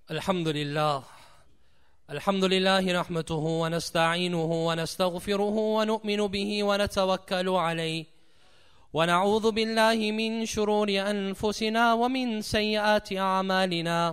الحمد لله نحمده ونستعينه ونستغفره ونؤمن به ونتوكل عليه ونعوذ بالله من شرور أنفسنا ومن سيئات أعمالنا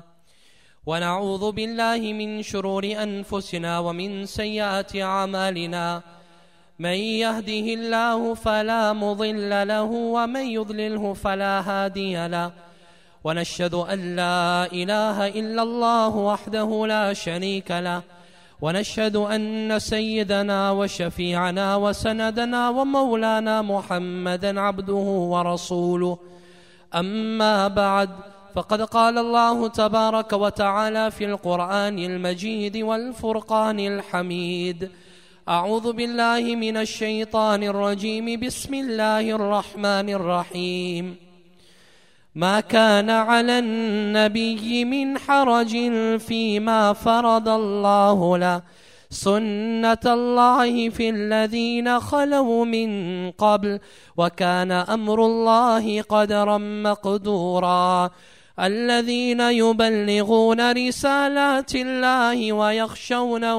من يهده الله فلا مضل له ومن يضلله فلا هادي له ونشهد أن لا إله إلا الله وحده لا شريك له ونشهد أن سيدنا وشفيعنا وسندنا ومولانا محمدا عبده ورسوله. أما بعد، فقد قال الله تبارك وتعالى في القرآن المجيد والفرقان الحميد: أعوذ بالله من الشيطان الرجيم. بسم الله الرحمن الرحيم. ما كان على النبي من حرج فيما فرض الله له، سنة الله في الذين خلوا من قبل، وكان أمر الله قدرا مقدورا. الذين يبلغون رسالات الله ويخشونه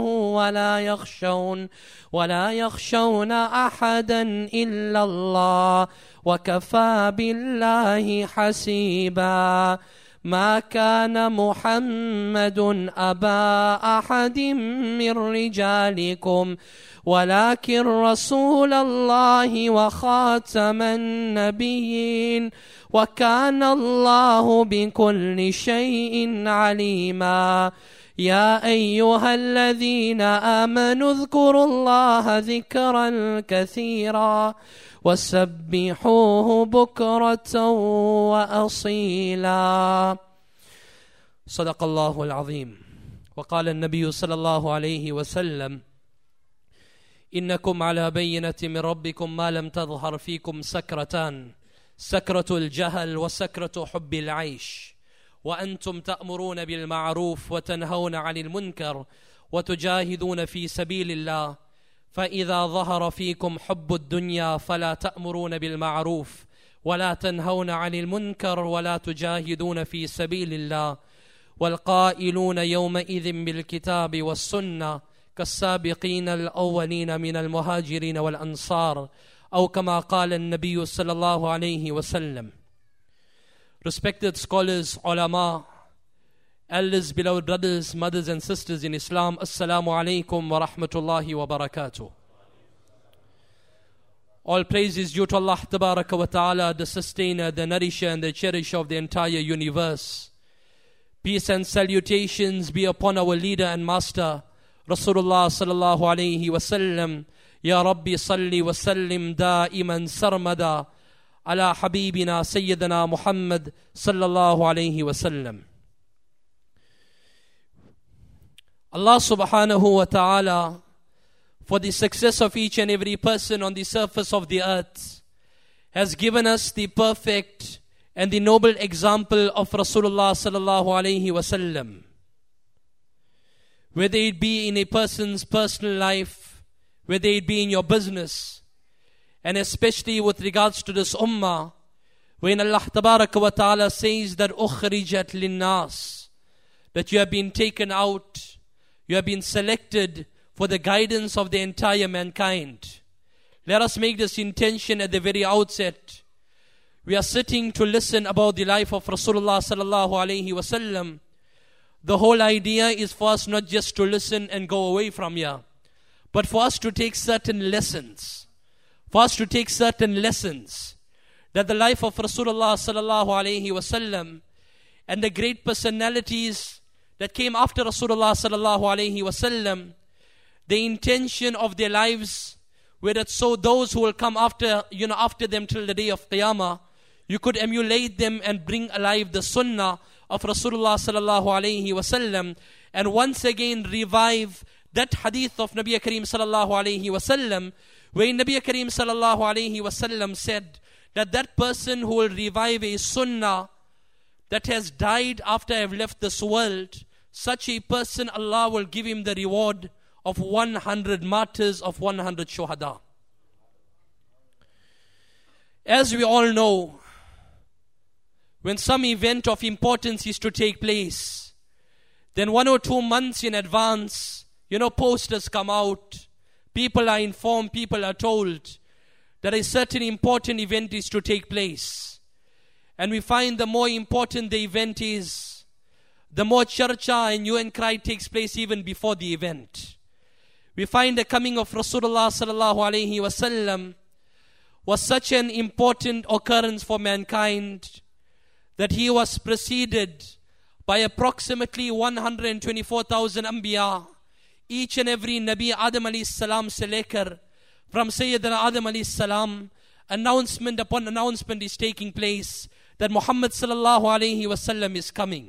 ولا يخشون أحدا إلا الله، وكفى بالله حسيبا. ما كان محمد أبا أحد من رجالكم ولكن رسول الله وخاتم النبيين، وكان الله بكل شيء عليما. يا أيها الذين آمنوا اذكروا الله ذكرا كثيرا وسبحوه بكرة وأصيلا. صدق الله العظيم. وقال النبي صلى الله عليه وسلم: إنكم على بينة من ربكم ما لم تظهر فيكم سكرتان، سكرة الجهل وسكرة حب العيش، وأنتم تأمرون بالمعروف وتنهون عن المنكر وتجاهدون في سبيل الله، فإذا ظهر فيكم حب الدنيا فلا تأمرون بالمعروف ولا تنهون عن المنكر ولا تجاهدون في سبيل الله، والقائلون يومئذ بالكتاب والسنة كالسابقين الأولين من المهاجرين والأنصار، أو كما قال النبي صلى الله عليه وسلم. Respected scholars, ulama, elders, beloved brothers, mothers and sisters in Islam, Assalamu alaikum wa rahmatullahi wa barakatuh. All praise is due to Allah Tabaraka wa Ta'ala, the sustainer, the nourisher and the cherisher of the entire universe. Peace and salutations be upon our leader and master, Rasulullah sallallahu alayhi wa sallam. Ya Rabbi salli wa sallim da'iman sarmada ala habibina Sayyidina Muhammad sallallahu alayhi wa sallam. Allah subhanahu wa ta'ala, for the success of each and every person on the surface of the earth, has given us the perfect and the noble example of Rasulullah sallallahu alayhi wa sallam. Whether it be in a person's personal life, whether it be in your business, and especially with regards to this ummah, when Allah tabaraka wa ta'ala says that ukhrijat linnas, that you have been taken out, you have been selected for the guidance of the entire mankind. Let us make this intention at the very outset. We are sitting to listen about the life of Rasulullah sallallahu alayhi wa sallam. The whole idea is for us not just to listen and go away from here, but for us to take certain lessons. That the life of Rasulullah sallallahu alayhi wa sallam and the great personalities that came after Rasulullah sallallahu alayhi wa sallam, the intention of their lives, where that so those who will come after them till the day of Qiyamah, you could emulate them and bring alive the sunnah of Rasulullah sallallahu alayhi wa sallam, and once again revive that hadith of Nabi Kareem sallallahu alayhi wa sallam, where Nabi Kareem sallallahu alayhi wa sallam said that that person who will revive a sunnah that has died after I have left this world, such a person, Allah will give him the reward of 100 martyrs, of 100 shuhada. As we all know, when some event of importance is to take place, then 1 or 2 months in advance, posters come out. People are informed, people are told that a certain important event is to take place. And we find the more important the event is, the more charcha and hue and cry takes place even before the event. We find the coming of Rasulullah sallallahu alaihi wasallam was such an important occurrence for mankind that he was preceded by approximately 124,000 Anbiya, each and every Nabi Adam alayhi salam se lekar, from Sayyidina Adam alayhi salam, announcement upon announcement is taking place that Muhammad sallallahu alaihi wasallam is coming.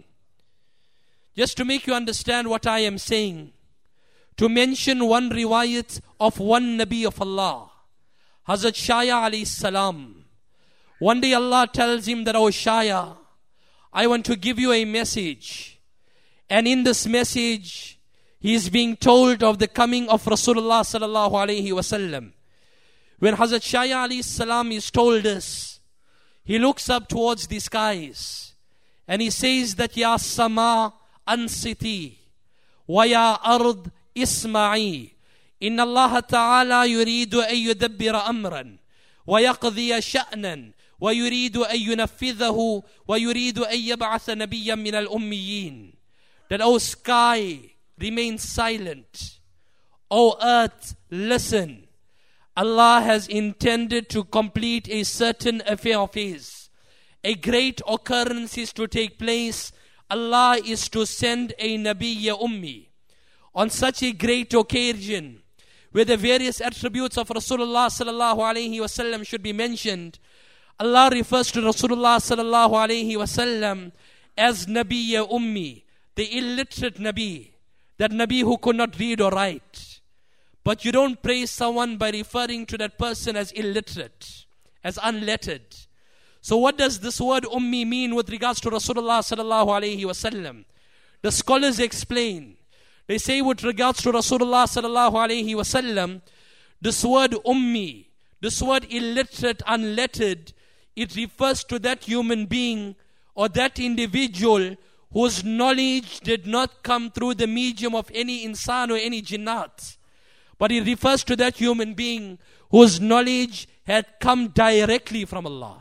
Just to make you understand what I am saying, to mention one riwayat of one Nabi of Allah, Hazrat Shaya alayhi salam. One day Allah tells him that, "Oh Shaya, I want to give you a message." And in this message, he is being told of the coming of Rasulullah sallallahu alaihi wasallam. When Hazrat Shaya alayhi salam is told this, he looks up towards the skies and he says that, "Ya sama ansiti, wa ya ard isma'i, inna Allah ta'ala yuridu an yudabbira amran, wa yaqdiya sha'nan, wa yuridu an yunaffidhahu, wa yuridu an yab'atha nabiyyan min al-ummiyin." That, "O sky, remain silent. O earth, listen. Allah has intended to complete a certain affair of His. A great occurrence is to take place. Allah is to send a Nabiyya Ummi." On such a great occasion, where the various attributes of Rasulullah sallallahu alaihi wasallam should be mentioned, Allah refers to Rasulullah sallallahu alaihi wasallam as Nabiyya Ummi, the illiterate Nabi, that Nabi who could not read or write. But you don't praise someone by referring to that person as illiterate, as unlettered. So what does this word Ummi mean with regards to Rasulullah sallallahu alaihi wasallam? The scholars explain. They say with regards to Rasulullah sallallahu alaihi wasallam, this word Ummi, this word illiterate, unlettered, it refers to that human being or that individual whose knowledge did not come through the medium of any insan or any jinnat. But it refers to that human being whose knowledge had come directly from Allah.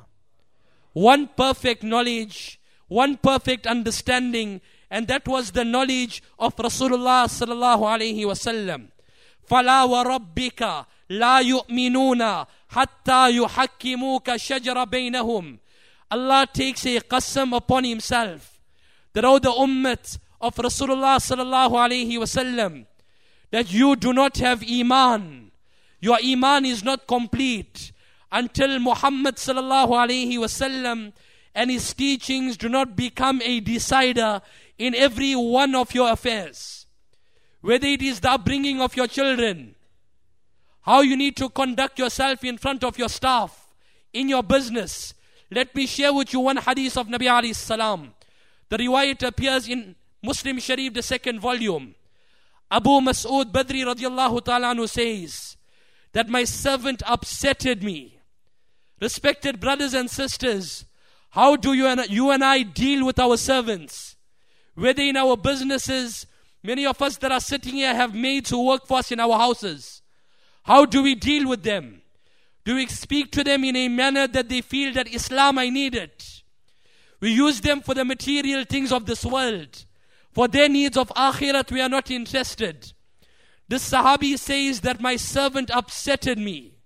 One perfect knowledge, one perfect understanding, and that was the knowledge of Rasulullah sallallahu alaihi wasallam. فَلَا وَرَبِّكَ لَا يُؤْمِنُونَ حَتَّى يُحَكِّمُوكَ شَجَرَ بَيْنَهُمْ. Allah takes a qasam upon Himself that, "O the ummah of Rasulullah sallallahu alaihi wasallam, that you do not have iman. Your iman is not complete until Muhammad sallallahu alaihi wasallam and his teachings do not become a decider in every one of your affairs. Whether it is the upbringing of your children, how you need to conduct yourself in front of your staff, in your business. Let me share with you one hadith of Nabi alayhi salam. The riwayat appears in Muslim Sharif, the 2nd volume. Abu Mas'ud Badri radiallahu ta'ala anhu says that my servant upsetted me. Respected brothers and sisters, how do you and I deal with our servants? Whether in our businesses, many of us that are sitting here have maids who work for us in our houses. How do we deal with them? Do we speak to them in a manner that they feel that Islam, I need it? We use them for the material things of this world. For their needs of akhirat, we are not interested. This Sahabi says that my servant upsetted me.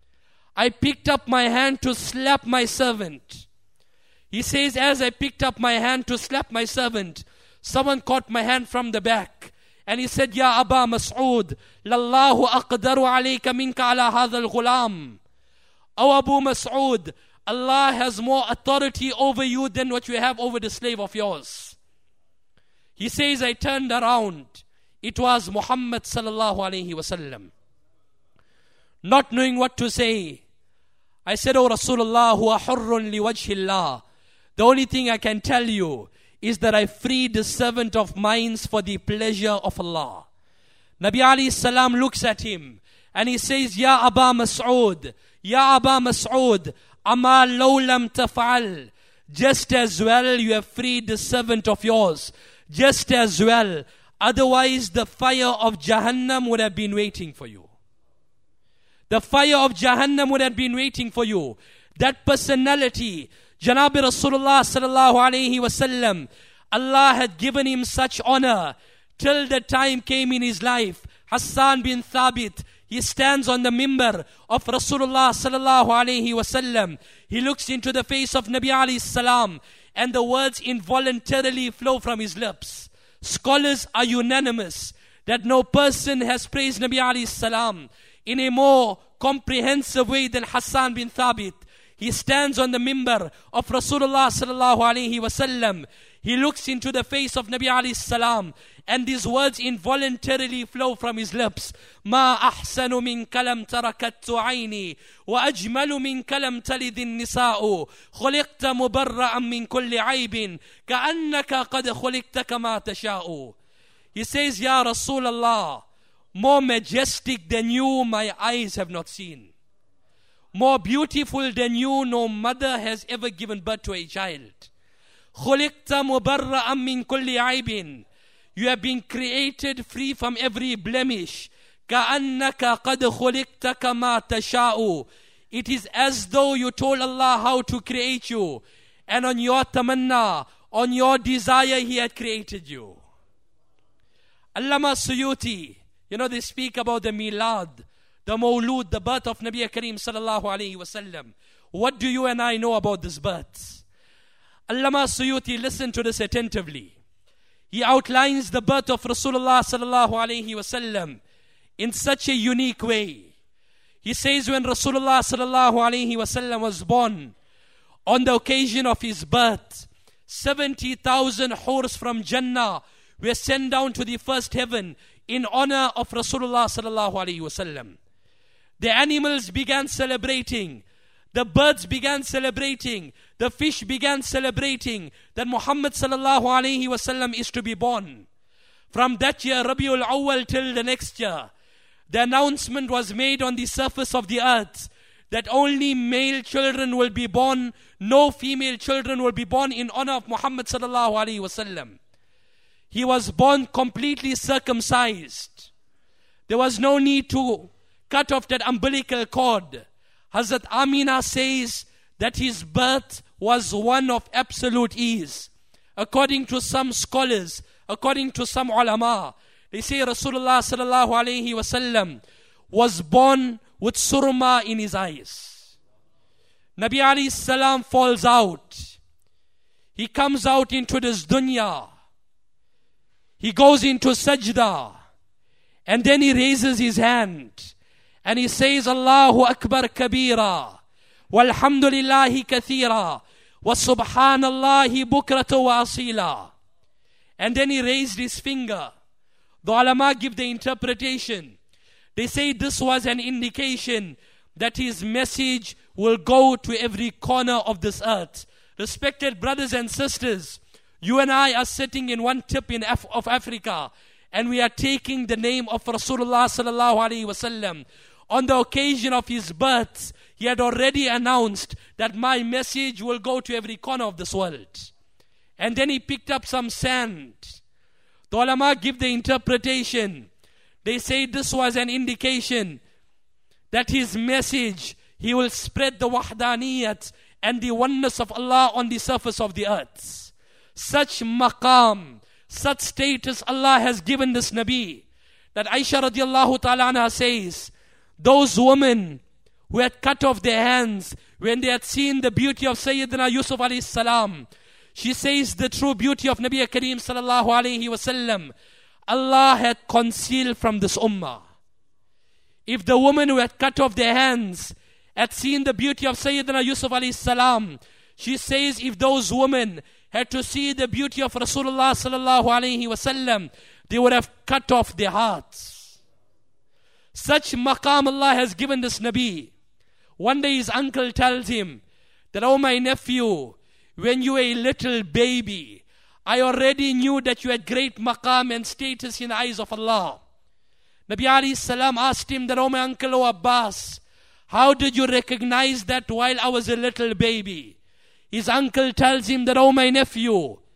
I picked up my hand to slap my servant. He says, as I picked up my hand to slap my servant, someone caught my hand from the back. And he said, Ya Aba Mas'ud, Lallahu aqdaru alayka minka ala hadha al-ghulam. O Abu Mas'ud, Allah has more authority over you than what you have over the slave of yours. He says, I turned around. It was Muhammad sallallahu alayhi wasallam. Not knowing what to say, I said, O Rasulullah, huwa hurrun li wajhillah. The only thing I can tell you is that I freed the servant of mine for the pleasure of Allah. Nabi alayhi salam looks at him and he says, Ya Aba Mas'ud, Ya Aba Mas'ud, Ama law lam taf'al. Just as well you have freed the servant of yours. just as well. Otherwise, the fire of Jahannam would have been waiting for you. The fire of Jahannam would have been waiting for you. That personality, Janabi Rasulullah sallallahu alayhi wasallam, Allah had given him such honor till the time came in his life. Hassan bin Thabit, he stands on the mimbar of Rasulullah sallallahu alayhi wasallam. He looks into the face of Nabi alayhi salam, and the words involuntarily flow from his lips. Scholars are unanimous that no person has praised Nabi alayhi salam in a more comprehensive way than Hassan bin Thabit. He stands on the mimbar of Rasulullah sallallahu alayhi wasallam. He looks into the face of Nabi alayhi salam, and these words involuntarily flow from his lips. ما أحسن من كلام تركت عيني وأجمل من كلام تلد النساء خلقت مبرأ من كل عيب كأنك قد خلقت كما تشاء. He says, Ya Rasulullah, more majestic than you my eyes have not seen. More beautiful than you no mother has ever given birth to a child. خلقت مبرأ من كل عيب. You have been created free from every blemish. كأنك قد خلقت كما تشاء. It is as though you told Allah how to create you, and on your tamanna, on your desire, He had created you. Allama Suyuti, they speak about the milad, the mawlud, the birth of Nabi Kareem sallallahu alayhi wasallam. What do you and I know about this birth? Allama Suyuti, listen to this attentively. He outlines the birth of Rasulullah sallallahu alayhi wasallam in such a unique way. He says when Rasulullah sallallahu alayhi wasallam was born, on the occasion of his birth, 70,000 hurs from Jannah were sent down to the first heaven in honor of Rasulullah sallallahu alayhi wasallam. The animals began celebrating. The birds began celebrating. The fish began celebrating that Muhammad sallallahu alayhi wasallam is to be born. From that year, Rabiul Awwal, till the next year, the announcement was made on the surface of the earth that only male children will be born, no female children will be born in honor of Muhammad sallallahu alayhi wasallam. He was born completely circumcised. There was no need to cut off that umbilical cord. Hazrat Amina says that his birth was one of absolute ease. According to some scholars, according to some ulama, they say Rasulullah sallallahu alayhi wasallam was born with surma in his eyes. Nabi alayhi salam falls out. He comes out into this dunya. He goes into sajda. And then he raises his hand. And he says, Allahu Akbar kabira. Walhamdulillahi kathira. Wa subhanallahi bukrata wa asila. And then he raised his finger. The ulama give the interpretation. They say this was an indication that his message will go to every corner of this earth. Respected brothers and sisters, you and I are sitting in one tip of Africa, and we are taking the name of Rasulullah sallallahu alaihi wasallam. On the occasion of his birth, he had already announced that my message will go to every corner of this world. And then he picked up some sand. The ulama give the interpretation. They say this was an indication that his message, he will spread the wahdaniyat and the oneness of Allah on the surface of the earth. Such maqam, such status Allah has given this Nabi, that Aisha radiallahu ta'ala anha says, those women who had cut off their hands when they had seen the beauty of Sayyidina Yusuf alayhi salam, she says the true beauty of Nabi Kareem sallallahu alayhi wasallam, Allah had concealed from this ummah. If the women who had cut off their hands had seen the beauty of Sayyidina Yusuf alayhi salam, she says if those women had to see the beauty of Rasulullah sallallahu alayhi wasallam, they would have cut off their hearts. Such maqam Allah has given this Nabi. One day his uncle tells him that, oh my nephew, when you were a little baby, I already knew that you had great maqam and status in the eyes of Allah. Nabi alayhi salam asked him that, oh my uncle, oh Abbas, how did you recognize that while I was a little baby? His uncle tells him that, oh my nephew,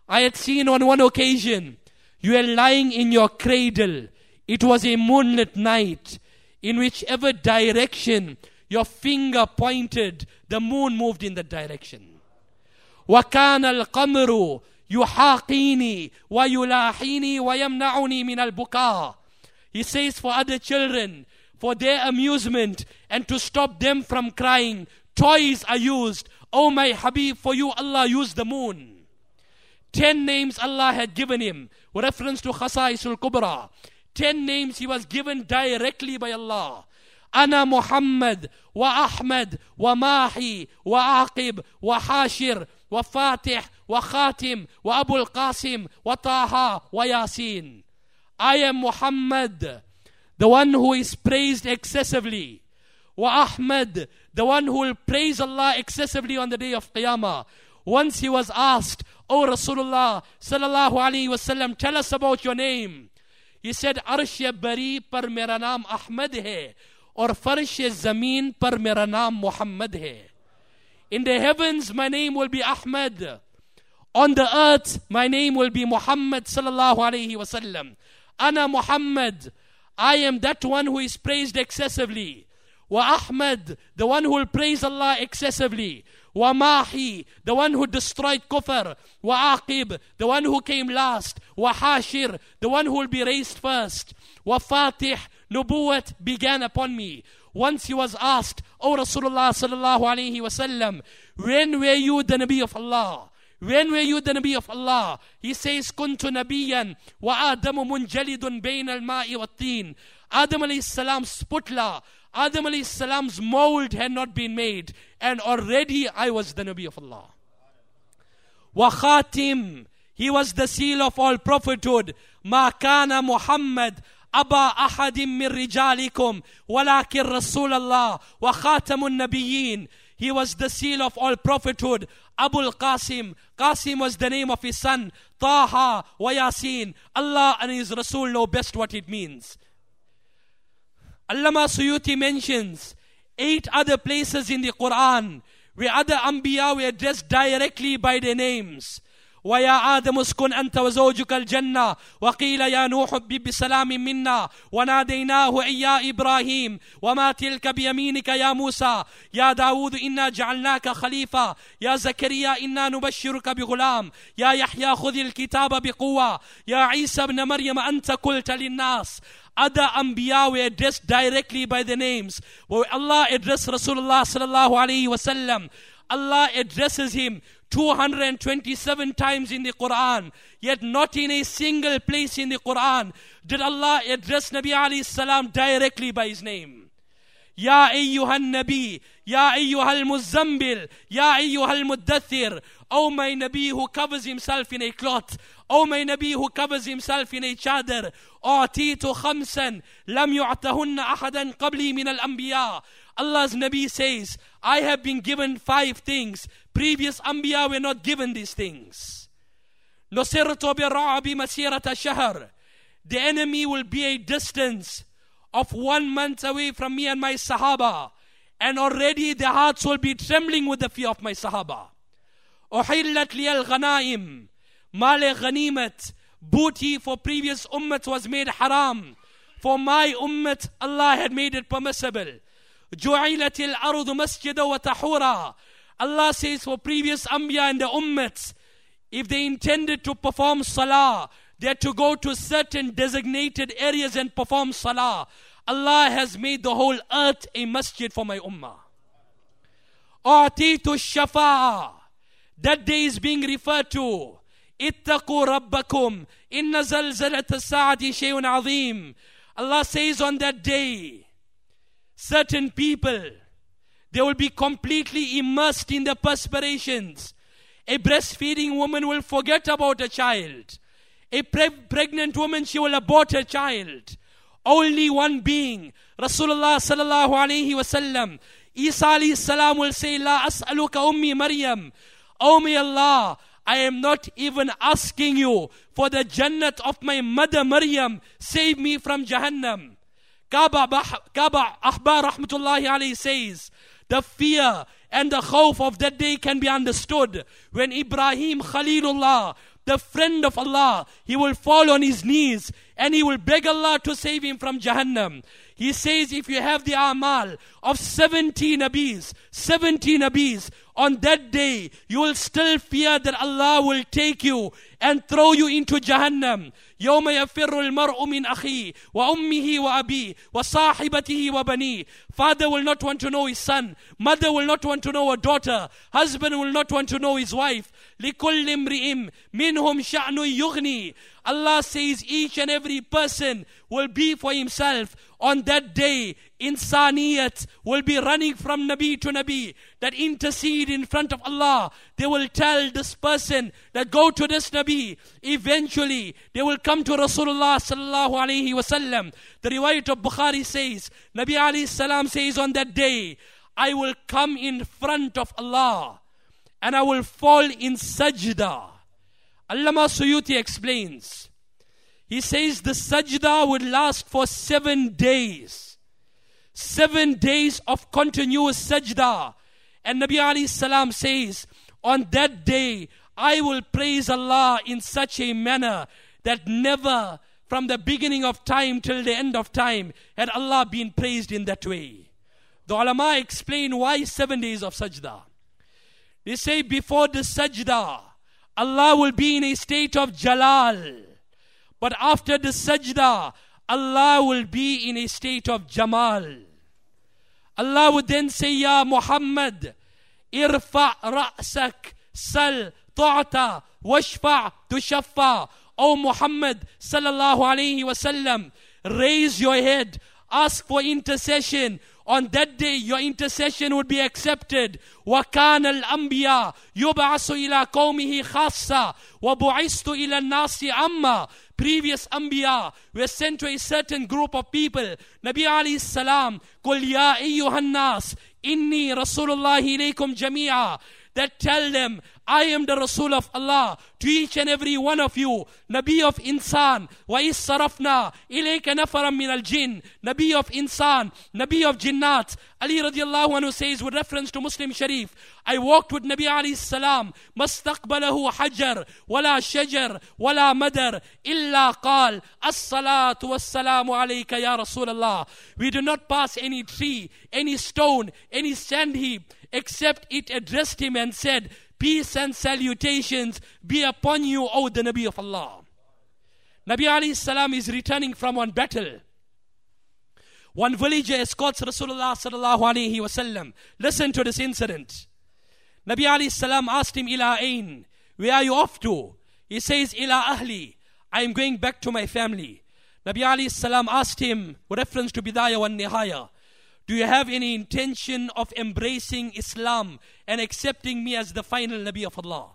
I had seen on one occasion, you were lying in your cradle. It was a moonlit night. In whichever direction your finger pointed, the moon moved in that direction. وَكَانَ الْقَمْرُ يُحَاقِينِي وَيُلَاحِينِي وَيَمْنَعُنِي مِنَ الْبُكَاءِ. He says for other children, for their amusement and to stop them from crying, toys are used. Oh my Habib, for you Allah used the moon. 10 names Allah had given him, with reference to Khasaisul Kubra. 10 names he was given directly by Allah. Ana Muhammad, wa Ahmad, wa Mahi, wa Aqib, wa Hashir, wa Fatih, wa Khatim, wa Abul Qasim, wa Taha, wa Yasin. I am Muhammad, the one who is praised excessively. Wa Ahmad, the one who will praise Allah excessively on the day of Qiyamah. Once he was asked, O Rasulullah sallallahu alaihi wasallam, tell us about your name. He said, Arsh bari par mera naam Ahmad hai, aur farsh zameen par mera naam Muhammad hai. In the heavens, my name will be Ahmad. On the earth, my name will be Muhammad sallallahu alaihi wasallam. Ana Muhammad, I am that one who is praised excessively. Wa Ahmad, the one who will praise Allah excessively. Wa Mahi, the one who destroyed kufr. Wa Aqib, the one who came last. Wa Hashir, the one who will be raised first. Wa Fatih, Nubuwat began upon me. Once he was asked, O Rasulullah sallallahu alaihi wasallam, when were you the Nabi of Allah? When were you the Nabi of Allah? He says, Kuntu Nabiyan wa Adamu munjalidun bain al-ma'i wa tin. Adam alayhi salam's putla, Adam alayhi salam's mold had not been made, and already I was the Nabi of Allah. Wa Khatim, he was the seal of all prophethood. Ma kana Muhammad Aba ahadim min rijalikum walakin Rasulallah wa khatamun nabiyyin. He was the seal of all prophethood. Abul Qasim. Qasim was the name of his son. Taha wa Yasin. Allah and his Rasul know best what it means. Allama Suyuti mentions 8 other places in the Quran where other Anbiya were addressed directly by their names. وَيَا آدَمُ اسْكُنْ أَنْتَ وَزَوْجُكَ الْجَنَّةَ وَقِيلَ يَا نُوحُ اهْبِطْ بِسَلَامٍ مِنَّا وَنَادَيْنَاهُ أَيْ يَا إِبْرَاهِيمُ وَمَا تِلْكَ بِيَمِينِكَ يَا مُوسَى يَا داود إِنَّا جَعَلْنَاكَ خَلِيفَةً يَا زَكَرِيَّا إِنَّا نُبَشِّرُكَ بِغُلَامٍ يَا يَحْيَى خُذِ الْكِتَابَ بِقُوَّةٍ يَا عِيسَى ابْنَ مَرْيَمَ أَنْتَ قُلْتَ لِلنَّاسِ. Other Anbiya were addressed directly by the names. Where Allah addressed Rasulullah sallallahu alaihi wasallam, Allah addresses him 227 times in the Quran, yet not in a single place in the Quran did Allah address Nabi alayhi salam directly by his name. Ya ayyuhan Nabi, Ya ayyuhal Muzammil, Ya ayyuhal Muddathir. O my Nabi who covers himself in a cloth, O my Nabi who covers himself in a chadar. A'titu khamsan lam yu'tahunna ahadan qabli min al-anbiya. Allah's Nabi says, I have been given 5 things. Previous Anbiya were not given these things. Nusirtu bi-ra'bi masirata shahr. The enemy will be a distance of 1 month away from me and my Sahaba. And already their hearts will be trembling with the fear of my Sahaba. Uhillat liyal ghanaim. Male ghanimat. Booty for previous ummat was made haram. For my ummat, Allah had made it permissible. Ju'ilat al-ardu masjida wa tahura. Allah says for previous Anbiya and the ummats, if they intended to perform salah, they had to go to certain designated areas and perform salah. Allah has made the whole earth a masjid for my ummah. A'titu shafa'a. That day is being referred to. Ittaqu rabbakum. Inna zalzalat as-sa'ati shay'un azim. Allah says on that day, certain people, they will be completely immersed in the perspirations. A breastfeeding woman will forget about a child. A pregnant woman, she will abort her child. Only one being, Rasulullah sallallahu alaihi wasallam, Isa alayhi salam will say, La as'aluka ummi Maryam. Oh my Allah, I am not even asking you for the Jannat of my mother Maryam. Save me from Jahannam. Kaaba Ahbar rahmatullahi alayhi says, the fear and the khawf of that day can be understood when Ibrahim Khalilullah, the friend of Allah, he will fall on his knees and he will beg Allah to save him from Jahannam. He says, if you have the amal of 70 Nabis, on that day, you will still fear that Allah will take you and throw you into Jahannam. يَوْمَ يَفِرُّ الْمَرْءُ مِنْ أَخِيهِ وَأُمِّهِ وَأَبِيهِ وَصَاحِبَتِهِ وَبَنِيهِ. Father will not want to know his son. Mother will not want to know a daughter. Husband will not want to know his wife. لِكُلِّ امْرِئٍ مِّنْهُمْ شَأْنٌ يُغْنِي. Allah says each and every person will be for himself. On that day, insaniyat will be running from Nabi to Nabi that intercede in front of Allah. They will tell this person that go to this Nabi. Eventually, they will come to Rasulullah sallallahu alayhi wasallam. The riwayat of Bukhari says, Nabi alayhi salam says on that day, I will come in front of Allah and I will fall in sajda. Allama Suyuti explains. He says the sajda would last for 7 days. 7 days of continuous sajda. And Nabi alayhi salam says, on that day, I will praise Allah in such a manner that never from the beginning of time till the end of time had Allah been praised in that way. The ulama explain why 7 days of sajda. They say before the sajda, Allah will be in a state of jalal. But after the sajda, Allah will be in a state of jamal. Allah would then say, Ya Muhammad, irfa' ra'sak, sal, tu'ta, washfa' tushaffa. O Muhammad sallallahu alayhi wasallam, raise your head, ask for intercession. On that day, your intercession would be accepted. وَكَانَ الْأَنْبِيَاءُ يُبْعَثُ إِلَىٰ قَوْمِهِ خَاصَّةً وَبُعِثْتُ إِلَى النَّاسِ عَامَّةً. Previous Anbiya were sent to a certain group of people. Nabi alayhi salam, قُلْ يَا أَيُّهَا النَّاسِ إِنِّي رَسُولُ اللَّهِ إِلَيْكُمْ جَمِيعًا. That tell them, I am the Rasul of Allah to each and every one of you. Nabi of Insan, وَإِذْ صَرَفْنَا إِلَيْكَ نَفَرًا مِنَ الْجِنِّ. Nabi of Insan, Nabi of Jinnat. Ali radiallahu anhu says with reference to Muslim Sharif, I walked with Nabi alayhi salam, مَسْتَقْبَلَهُ حَجَرْ وَلَا شَجَرْ وَلَا مَدَرْ إِلَّا قَالْ الصَّلَاةُ وَالسَّلَامُ عَلَيْكَ يَا رَسُولَ اللَّهِ. We do not pass any tree, any stone, any sand heap, except it addressed him and said, peace and salutations be upon you, O the Nabi of Allah. Nabi alayhi salam is returning from one battle. One villager escorts Rasulullah sallallahu alayhi wasallam. Listen to this incident. Nabi alayhi salam asked him, Ila ain, where are you off to? He says, Ila ahli, I am going back to my family. Nabi alayhi salam asked him, with reference to Bidayah wa Nihaya, do you have any intention of embracing Islam and accepting me as the final Nabi of Allah?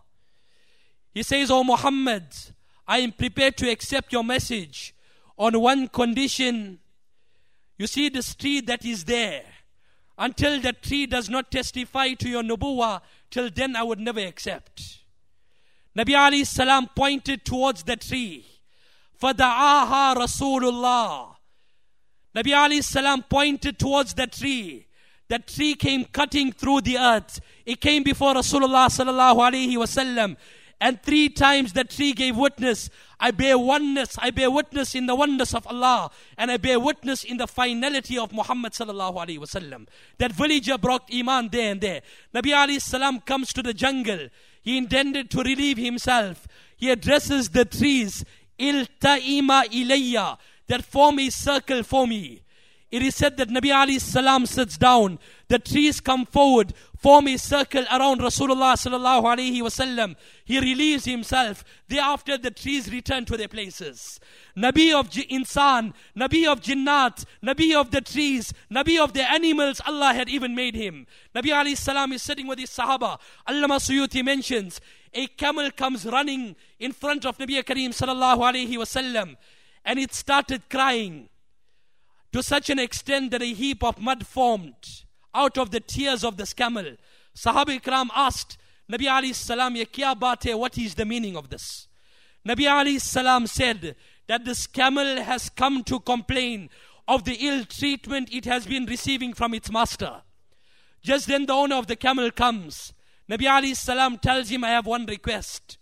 He says, O Muhammad, I am prepared to accept your message on one condition. You see this tree that is there. Until that tree does not testify to your nubuwah, till then I would never accept. Nabi alayhi salam pointed towards the tree. فَدَعَاهَا رَسُولُ اللَّهِ. Nabi alayhi salam pointed towards that tree. That tree came cutting through the earth. It came before Rasulullah sallallahu alayhi wasallam. And 3 times that tree gave witness. I bear witness in the oneness of Allah. And I bear witness in the finality of Muhammad sallallahu alayhi wasallam. That villager brought iman there and there. Nabi alayhi salam comes to the jungle. He intended to relieve himself. He addresses the trees. Ilta'ima ilayya. That form a circle for me. It is said that Nabi alayhi salam sits down. The trees come forward, form a circle around Rasulullah sallallahu alayhi wasallam. He relieves himself. Thereafter the trees return to their places. Nabi of Insan, Nabi of Jinnat, Nabi of the trees, Nabi of the animals, Allah had even made him. Nabi alayhi salam is sitting with his Sahaba. Allama Suyuti mentions, a camel comes running in front of Nabi Kareem sallallahu alayhi wasallam. And it started crying to such an extent that a heap of mud formed out of the tears of this camel. Sahaba Ikram asked Nabi alayhi salam, Ye kya baat hai, what is the meaning of this? Nabi alayhi salam said that this camel has come to complain of the ill treatment it has been receiving from its master. Just then the owner of the camel comes. Nabi alayhi salam tells him, I have one request.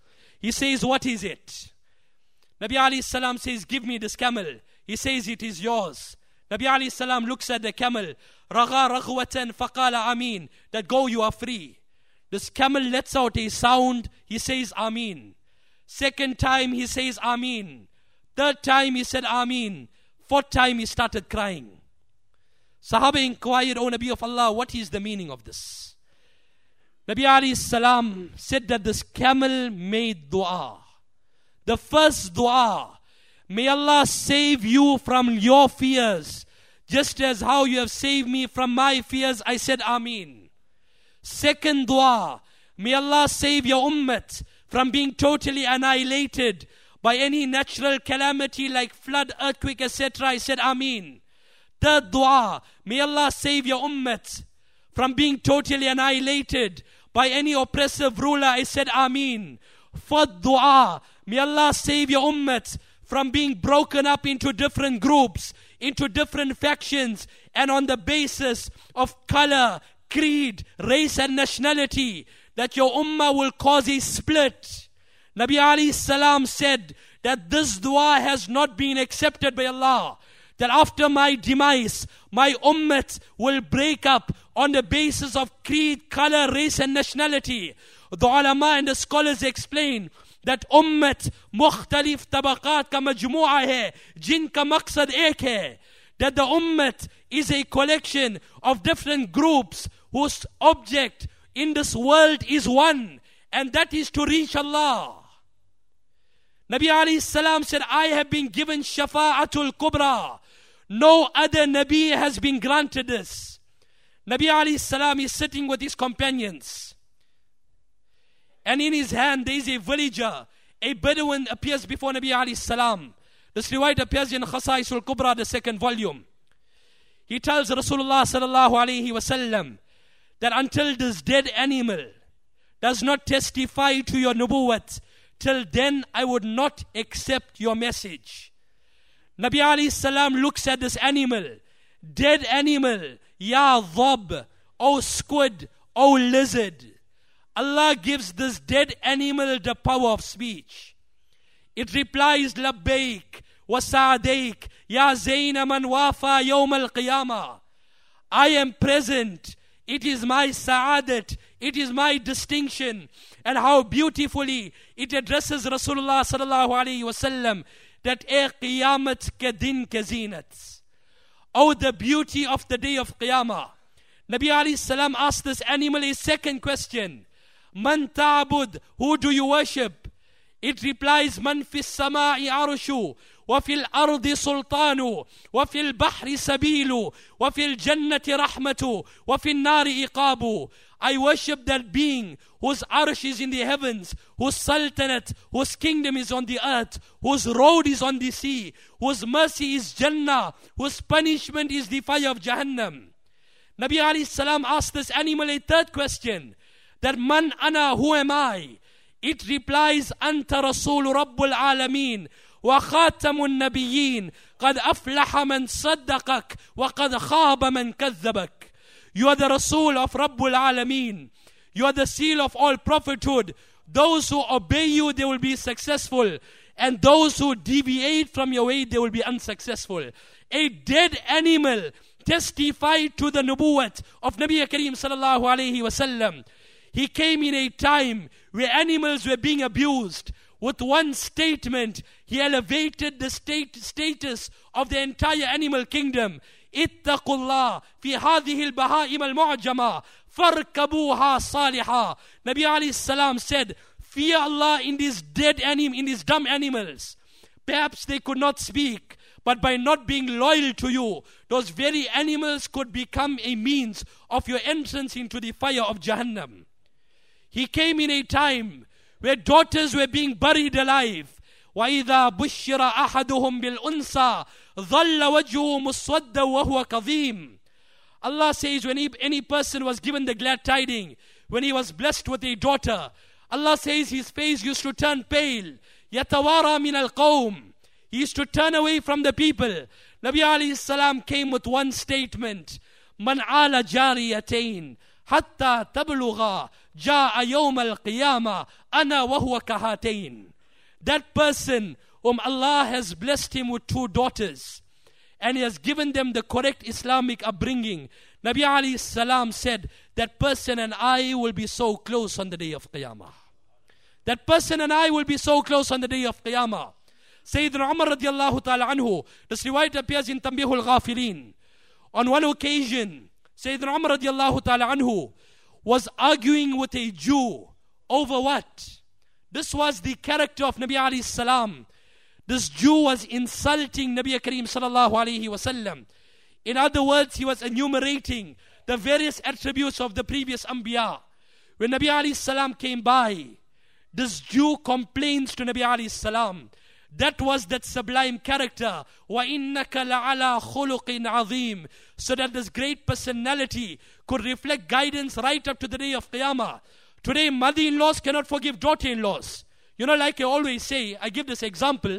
He says, what is it? Nabi alayhi salam says, give me this camel. He says, it is yours. Nabi alayhi salam looks at the camel. Ragha raghwatan faqala amin. That go, you are free. This camel lets out a sound. He says, Ameen. Second time, he says, Ameen. Third time, he said, Ameen. Fourth time, he started crying. Sahaba inquired, O Nabi of Allah, what is the meaning of this? Nabi alayhi salam said that this camel made dua. The first dua, may Allah save you from your fears, just as how you have saved me from my fears. I said, Ameen. Second dua, may Allah save your ummah from being totally annihilated by any natural calamity like flood, earthquake, etc. I said, Ameen. Third dua, may Allah save your ummah from being totally annihilated by any oppressive ruler. I said, Ameen. Fourth dua, may Allah save your ummah from being broken up into different groups, into different factions, and on the basis of color, creed, race and nationality, that your ummah will cause a split. Nabi alayhi salam said that this dua has not been accepted by Allah. That after my demise, my ummah will break up on the basis of creed, color, race and nationality. The ulama and the scholars explain that ummah mukhtalif tabaqat ka majmu'a hai, jin ka maqsad ek hai. That the ummah is a collection of different groups whose object in this world is one, and that is to reach Allah. Nabi alayhi salam said, I have been given shafa'atul kubra. No other Nabi has been granted this. Nabi alayhi salam is sitting with his companions. And in his hand there is a villager. A Bedouin appears before Nabi alayhi salam. This riwayat appears in Khasaisul Kubra, the second volume. He tells Rasulullah sallallahu alayhi wasallam that until this dead animal does not testify to your nubuwwat, till then I would not accept your message. Nabi alayhi salam looks at this animal, dead animal, ya dhab, O squid, O lizard. Allah gives this dead animal the power of speech. It replies, labbaik wa sa'adaik, ya zayna man wafa yawm al-qiyamah. I am present. It is my sa'adat. It is my distinction. And how beautifully it addresses Rasulullah sallallahu alayhi wasallam that qiyamat ke din ke zinat. Oh, the beauty of the day of Qiyamah. Nabi alayhi salam asked this animal a second question. Man ta'bud, who do you worship? It replies, man fis sama'i arushu, wa fil ardi sultanu, wa fil bahri sabilu, wa fil jannati rahmatu, wa fil nari iqabu. I worship that being whose arsh is in the heavens, whose sultanate, whose kingdom is on the earth, whose road is on the sea, whose mercy is Jannah, whose punishment is the fire of Jahannam. Nabi alayhi salam asked this animal a third question, that man ana, who am I? It replies, anta rasul rabbul alameen, wa khatamun nabiyyin, qad aflaha man saddaqak, wa qad khaba man kadhabak. You are the Rasul of Rabbul Alameen. You are the seal of all prophethood. Those who obey you, they will be successful. And those who deviate from your way, they will be unsuccessful. A dead animal testified to the nubuwwat of Nabi Kareem sallallahu alayhi wasallam. He came in a time where animals were being abused. With one statement, he elevated the status of the entire animal kingdom. اتقوا الله في هذه البهائم المعجمة فاركبوها صالحا. Nabi alayhi salam said, fear Allah in these dead animals, in these dumb animals. Perhaps they could not speak, but by not being loyal to you, those very animals could become a means of your entrance into the fire of Jahannam. He came in a time where daughters were being buried alive. وَإِذَا بُشِّرَ أَحَدُهُمْ بِالْأُنْثَى ظَلَّ وَجْهُهُ مُسْوَدًّا وَهُوَ كَظِيمٌ. Allah says when any person was given the glad tidings, when he was blessed with a daughter, Allah says his face used to turn pale. يَتَوَارَى مِنَ الْقَوْمِ. He used to turn away from the people. Nabi alayhi salam came with one statement. مَنْ عَالَ جَارِيَتَيْن حتى تبلغ جاء يوم القيامة أنا وهو كهاتين. That person whom Allah has blessed him with 2 daughters and he has given them the correct Islamic upbringing, Nabi alayhi salam said, that person and I will be so close on the day of Qiyamah. That person and I will be so close on the day of Qiyamah. Sayyidina Umar radiallahu ta'ala anhu, this riwayat appears in Tanbihul Ghafilin. On one occasion, Sayyidina Umar radiallahu ta'ala anhu was arguing with a Jew over what? This was the character of Nabi alayhi salam. This Jew was insulting Nabi Kareem sallallahu alayhi wasallam. In other words, he was enumerating the various attributes of the previous Anbiya. When Nabi alayhi salam came by, this Jew complains to Nabi alayhi salam. That was that sublime character. وَإِنَّكَ لَعَلَىٰ خُلُقٍ عَظِيمٍ. So that this great personality could reflect guidance right up to the day of Qiyamah. Today, mother-in-laws cannot forgive daughter-in-laws. Like I always say, I give this example.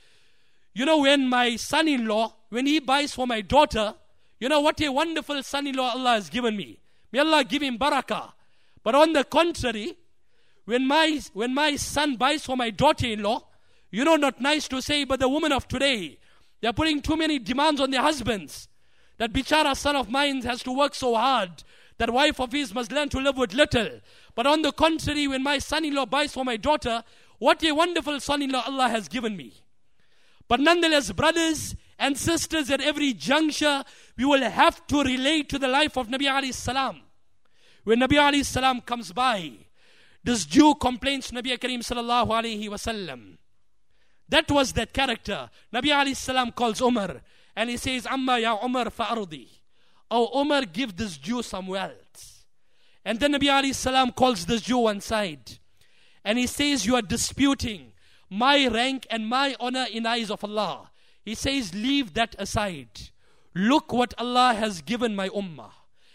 When my son-in-law, when he buys for my daughter, what a wonderful son-in-law Allah has given me. May Allah give him barakah. But on the contrary, when my son buys for my daughter-in-law, not nice to say, but the women of today, they are putting too many demands on their husbands. That bichara son of mine has to work so hard. That wife of his must learn to live with little. But on the contrary, when my son-in-law buys for my daughter, what a wonderful son-in-law Allah has given me. But nonetheless, brothers and sisters, at every juncture, we will have to relate to the life of Nabi alayhi salam. When Nabi alayhi salam comes by, this Jew complains to Nabi Kareem sallallahu alayhi wasallam. That was that character. Nabi alayhi salam calls Umar and he says, Amma ya Umar fa'ardi. Oh Umar, give this Jew some wealth. And then Nabi alayhi salam calls this Jew one side and he says, you are disputing my rank and my honor in eyes of Allah. He says, leave that aside. Look what Allah has given my ummah.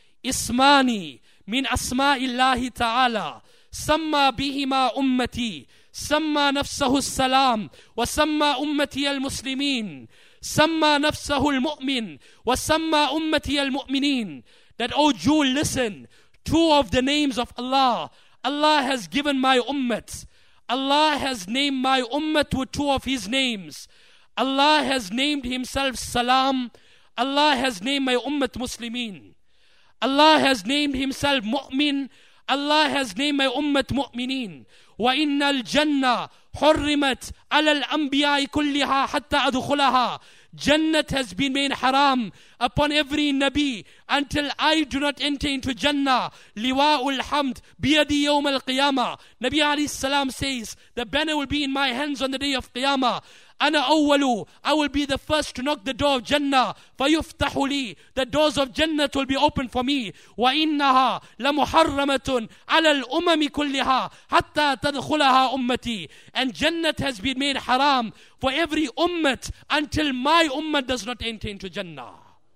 Ismani min asma'illahi ta'ala. Samma bihima ummati. سمى نفسه السلام وسمى أمتي المسلمين سمى نفسه المؤمن وسمى أمتي المؤمنين. That, oh Jew, listen, 2 of the names of Allah. Allah has given my ummat. Allah has named my ummat with 2 of his names. Allah has named himself Salam. Allah has named my ummat Muslimin. Allah has named himself Mu'min. Allah has named my ummat Mu'minin. وَإِنَّ الْجَنَّةِ حُرِّمَتْ عَلَى الْأَنْبِيَاءِ كُلِّهَا حَتَّى أَدْخُلَهَا. Jannat has been made haram upon every Nabi until I do not enter into Jannah. Liwa'ul hamd biyadi yawm al-qiyamah. Nabi alayhi salam says, the banner will be in my hands on the day of Qiyamah. Ana awwalu, I will be the first to knock the door of Jannah. Fayuftahu li, the doors of Jannah will be open for me. Wa innaha lamuharramatun ala al-umami kulliha hatta tadkhulaha ummati. And Jannat has been made haram for every ummat until my ummat does not enter into Jannah.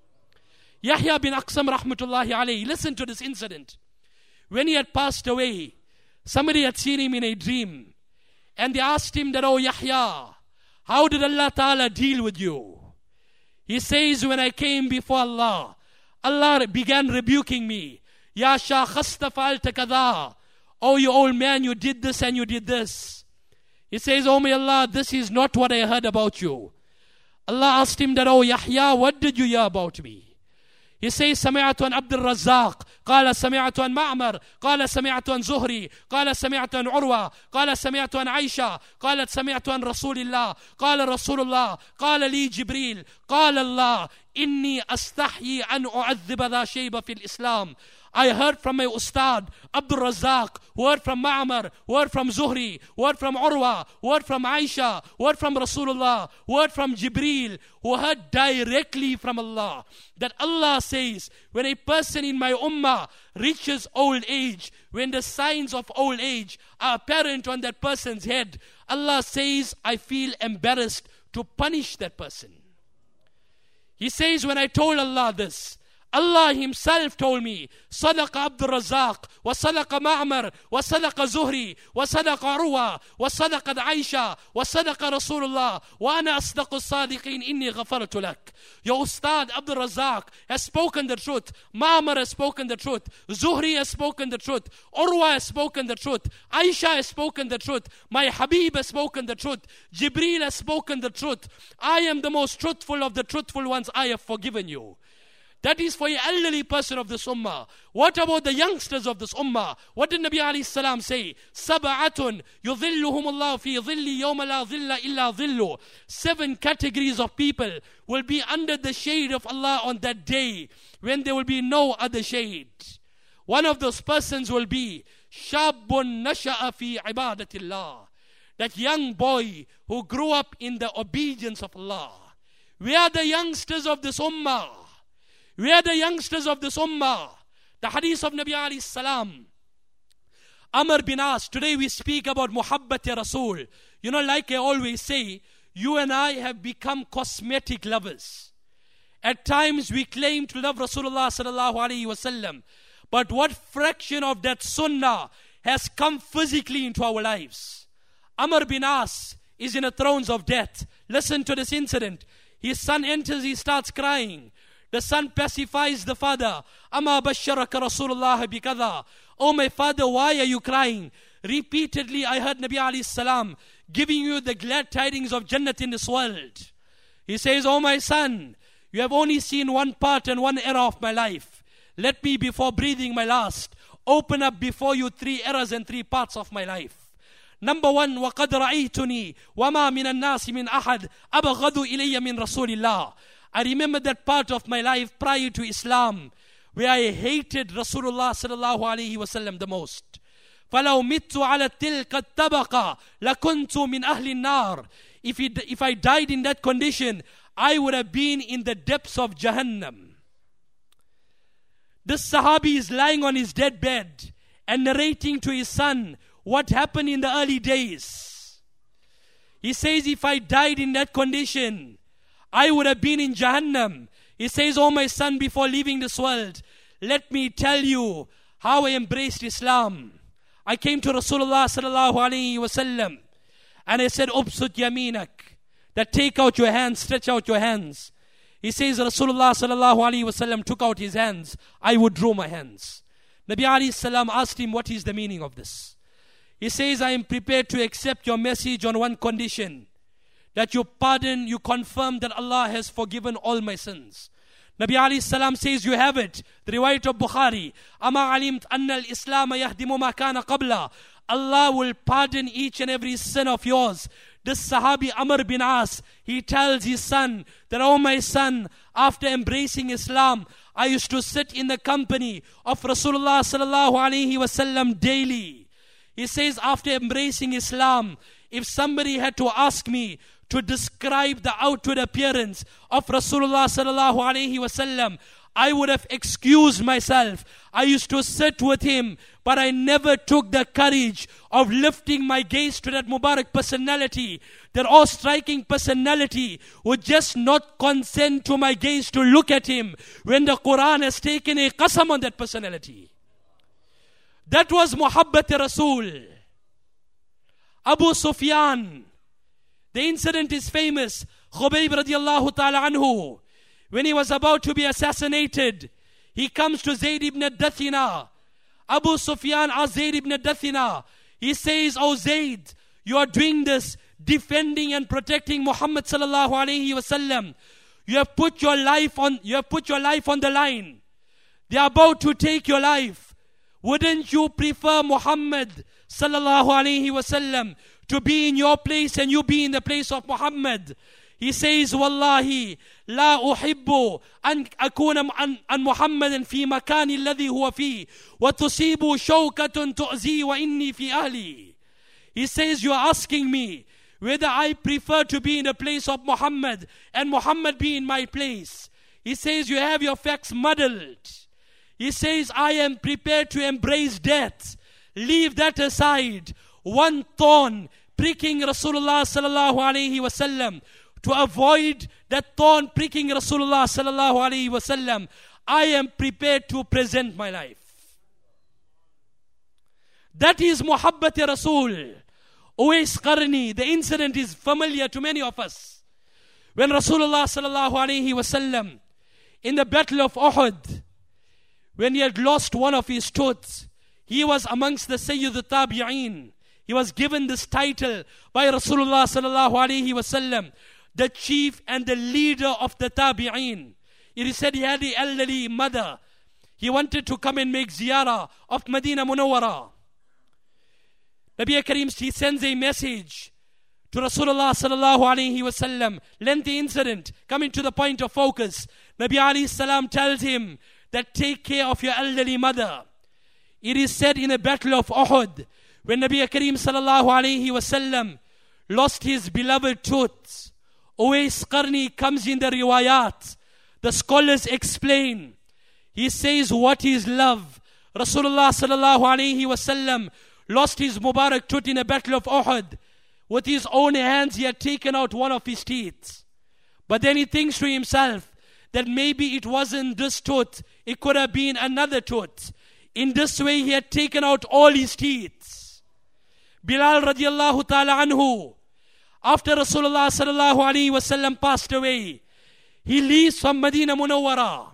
Yahya bin Aqsam rahmatullahi alayhi, listen to this incident. When he had passed away, somebody had seen him in a dream. And they asked him that, oh Yahya, how did Allah Ta'ala deal with you? He says, when I came before Allah, Allah began rebuking me. Ya shakhasta fa'alta kadha. Oh, you old man, you did this and you did this. He says, oh my Allah, this is not what I heard about you. Allah asked him that, oh Yahya, what did you hear about me? He says, سمعت عن عبد الرزاق قال سمعت عن معمر قال سمعت عن زهري قال سمعت عن عروة قال سمعت عن عائشة قالت سمعت عن رسول الله قال رسول الله قال لي جبريل قال الله إني أستحيي أن أعذب ذا شيبة في الإسلام. I heard from my Ustad, Abdul Razak, word from Ma'amar, word from Zuhri, word from Urwa, word from Aisha, word from Rasulullah, word from Jibreel, who heard directly from Allah. That Allah says, when a person in my ummah reaches old age, when the signs of old age are apparent on that person's head, Allah says, I feel embarrassed to punish that person. He says, when I told Allah this, Allah himself told me, صدق عبد الرزاق وصدق معمر وصدق زهري وصدق عروة وصدق عائشة وصدق رسول الله وأنا أصدق الصادقين إني غفرت لك. Your Ustad Abdul Razak has spoken the truth. Ma'mar has spoken the truth. Zuhri has spoken the truth. Urwa has spoken the truth. Aisha has spoken the truth. My Habib has spoken the truth. Jibreel has spoken the truth. I am the most truthful of the truthful ones. I have forgiven you. That is for an elderly person of this ummah. What about the youngsters of this ummah? What did Nabi alayhi salam say? Sab'atun yudhilluhum Allah fi dhilli yawma la dhilla illa dhillu. 7 categories of people will be under the shade of Allah on that day when there will be no other shade. One of those persons will be shabun nasha'a fi ibadatillah. That young boy who grew up in the obedience of Allah. We are the youngsters of this ummah. We are the youngsters of this ummah. The hadith of Nabi alayhi salam. Amr bin As. Today we speak about Muhabbat Rasul. You know, like I always say, you and I have become cosmetic lovers. At times we claim to love Rasulullah sallallahu alaihi wasallam. But what fraction of that sunnah has come physically into our lives? Amr bin As is in the thrones of death. Listen to this incident. His son enters, he starts crying. The son pacifies the father. Amma basharaka Rasulullah bikadha. Oh my father, why are you crying? Repeatedly I heard Nabi alayhi salam giving you the glad tidings of Jannat in this world. He says, oh my son, you have only seen one part and one era of my life. Let me, before breathing my last, open up before you 3 eras and 3 parts of my life. Number 1, وَقَدْ رَأَيْتُنِي وَمَا مِنَ النَّاسِ مِنْ أَحَدٍ أَبْغَضُ إِلَيَّ مِنْ رَسُولِ اللَّهِ. I remember that part of my life prior to Islam where I hated Rasulullah sallallahu alaihi wasallam the most. فَلَوْ مِتُّ عَلَى تِلْكَ الطَّبَقَةِ لَكُنْتُ مِنْ أَهْلِ النَّارِ. If I died in that condition, I would have been in the depths of Jahannam. This Sahabi is lying on his deathbed and narrating to his son what happened in the early days. He says, if I died in that condition, I would have been in Jahannam. He says, oh my son, before leaving this world, let me tell you how I embraced Islam. I came to Rasulullah sallallahu alaihi wasallam and I said, Ubsut yaminak, that take out your hands, stretch out your hands. He says, Rasulullah sallallahu alaihi wasallam took out his hands. I withdrew my hands. Nabi alayhi salam asked him, what is the meaning of this? He says, I am prepared to accept your message on one condition. That you pardon, you confirm that Allah has forgiven all my sins. Nabi alayhi salam says, you have it. The riwayat of Bukhari. Ama alimt anna al-Islam yahdimu ma kana qabla. Allah will pardon each and every sin of yours. This Sahabi Amr bin As, he tells his son that, oh my son, after embracing Islam, I used to sit in the company of Rasulullah sallallahu alaihi wasallam daily. He says, after embracing Islam, if somebody had to ask me to describe the outward appearance of Rasulullah sallallahu alaihi wasallam, I would have excused myself. I used to sit with him, but I never took the courage of lifting my gaze to that Mubarak personality, that awe-striking personality would just not consent to my gaze to look at him when the Quran has taken a qasam on that personality. That was Muhabbat Rasul. Abu Sufyan. The incident is famous. Khubayb radiallahu ta'ala anhu. When he was about to be assassinated, he comes to Zayd ibn Dathina. Abu Sufyan asked Zayd ibn Dathina. He says, oh Zayd, you are doing this, defending and protecting Muhammad sallallahu alayhi wasallam. You have put your life on the line. They are about to take your life. Wouldn't you prefer Muhammad sallallahu alayhi wasallam to be in your place and you be in the place of Muhammad? He says, Wallahi, la uhibbu an akuna an Muhammadan fi makani alladhi huwa fi wa tusibu shawkatun tu'zi wa inni fi ahli. He says, you are asking me whether I prefer to be in the place of Muhammad and Muhammad be in my place. He says, you have your facts muddled. He says, I am prepared to embrace death. Leave that aside. One thorn pricking Rasulullah sallallahu alaihi wasallam. To avoid that thorn pricking Rasulullah sallallahu alaihi wasallam, I am prepared to present my life. That is Muhabbat Rasul. Uwais Qarni, the incident is familiar to many of us. When Rasulullah sallallahu alayhi wasallam, in the battle of Uhud, when he had lost one of his tooths, he was amongst the Sayyid al-Tabi'een. He was given this title by Rasulullah sallallahu alayhi wasallam, the chief and the leader of the Tabi'een. It is said he had an elderly mother. He wanted to come and make ziyarah of Medina Munawwara. Nabi Karim, he sends a message to Rasulullah sallallahu alayhi wasallam. Lengthy incident, coming to the point of focus. Nabi alayhi salam tells him that take care of your elderly mother. It is said in the battle of Uhud, when Nabi Karim sallallahu alayhi wasallam lost his beloved tooth, Uwais Qarni comes in the riwayat. The scholars explain. He says, what is love? Rasulullah sallallahu alayhi wasallam lost his Mubarak tooth in a battle of Uhud. With his own hands, he had taken out one of his teeth. But then he thinks to himself that maybe it wasn't this tooth, it could have been another tooth. In this way, he had taken out all his teeth. Bilal radiallahu ta'ala anhu, after Rasulullah sallallahu alayhi wasallam passed away, he leaves from Medina Munawwara.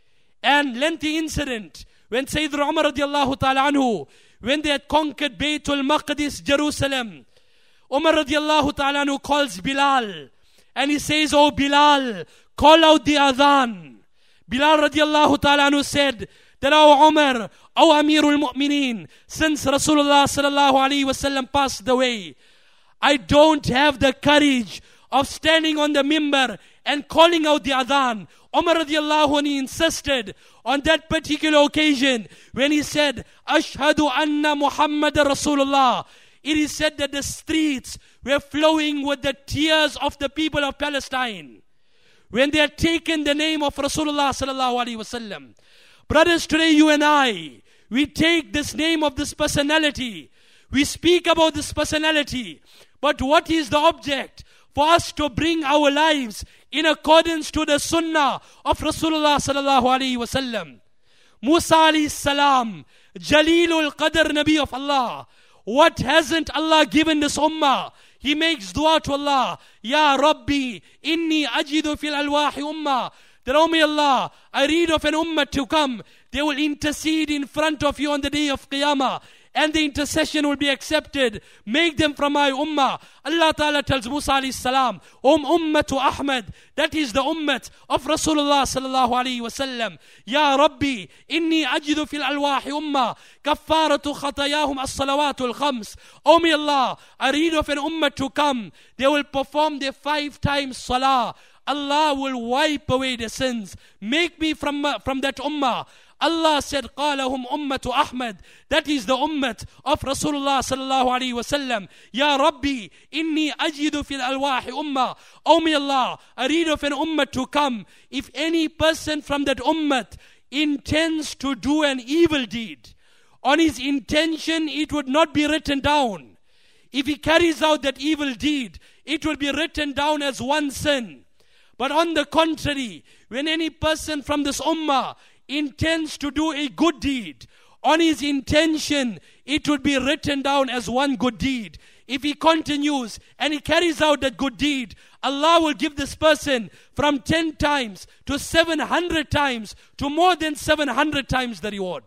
And lengthy incident, when Sayyidina Umar radiallahu ta'ala anhu, when they had conquered Baytul Maqdis, Jerusalem, Umar radiallahu ta'ala anhu calls Bilal. And he says, oh Bilal, call out the adhan. Bilal radiallahu ta'ala anhu said that, oh Umar, oh Amirul Mu'mineen, since Rasulullah sallallahu alayhi wasallam passed away, I don't have the courage of standing on the mimbar and calling out the adhan. Umar radiallahu anhu insisted on that particular occasion when he said, Ashhadu anna Muhammad Rasulullah. It is said that the streets were flowing with the tears of the people of Palestine when they had taken the name of Rasulullah sallallahu alaihi wasallam. Brothers, today you and I, we take this name of this personality. We speak about this personality. But what is the object? For us to bring our lives in accordance to the sunnah of Rasulullah sallallahu alaihi wasallam. Musa alayhi salam, Jalilul Qadr Nabi of Allah. What hasn't Allah given this ummah? He makes dua to Allah. Ya Rabbi, inni ajidu fil alwahi ummah. That, oh may Allah, I read of an ummah to come. They will intercede in front of you on the day of Qiyamah. And the intercession will be accepted. Make them from my ummah. Allah Ta'ala tells Musa alayhi salam, ummatu Ahmad. That is the ummat of Rasulullah sallallahu alayhi wasallam. Ya Rabbi, inni ajidu fil alwahi ummah. Kaffaratu khatayahum as-salawatul khams. Oh may Allah, I read of an ummah to come. They will perform their 5 times salah. Allah will wipe away their sins. Make me from that ummah. Allah said, قَالَهُمْ أُمَّةُ أَحْمَدٍ. That is the ummat of Rasulullah sallallahu alayhi wasallam. Ya Rabbi, inni ajidu fil alwahi ummah. Oh may Allah, I read of an ummah to come. If any person from that ummat intends to do an evil deed, on his intention it would not be written down. If he carries out that evil deed, it will be written down as one sin. But on the contrary, when any person from this ummah intends to do a good deed, on his intention it would be written down as one good deed. If he continues and he carries out that good deed, Allah will give this person from 10 times to 700 times to more than 700 times the reward.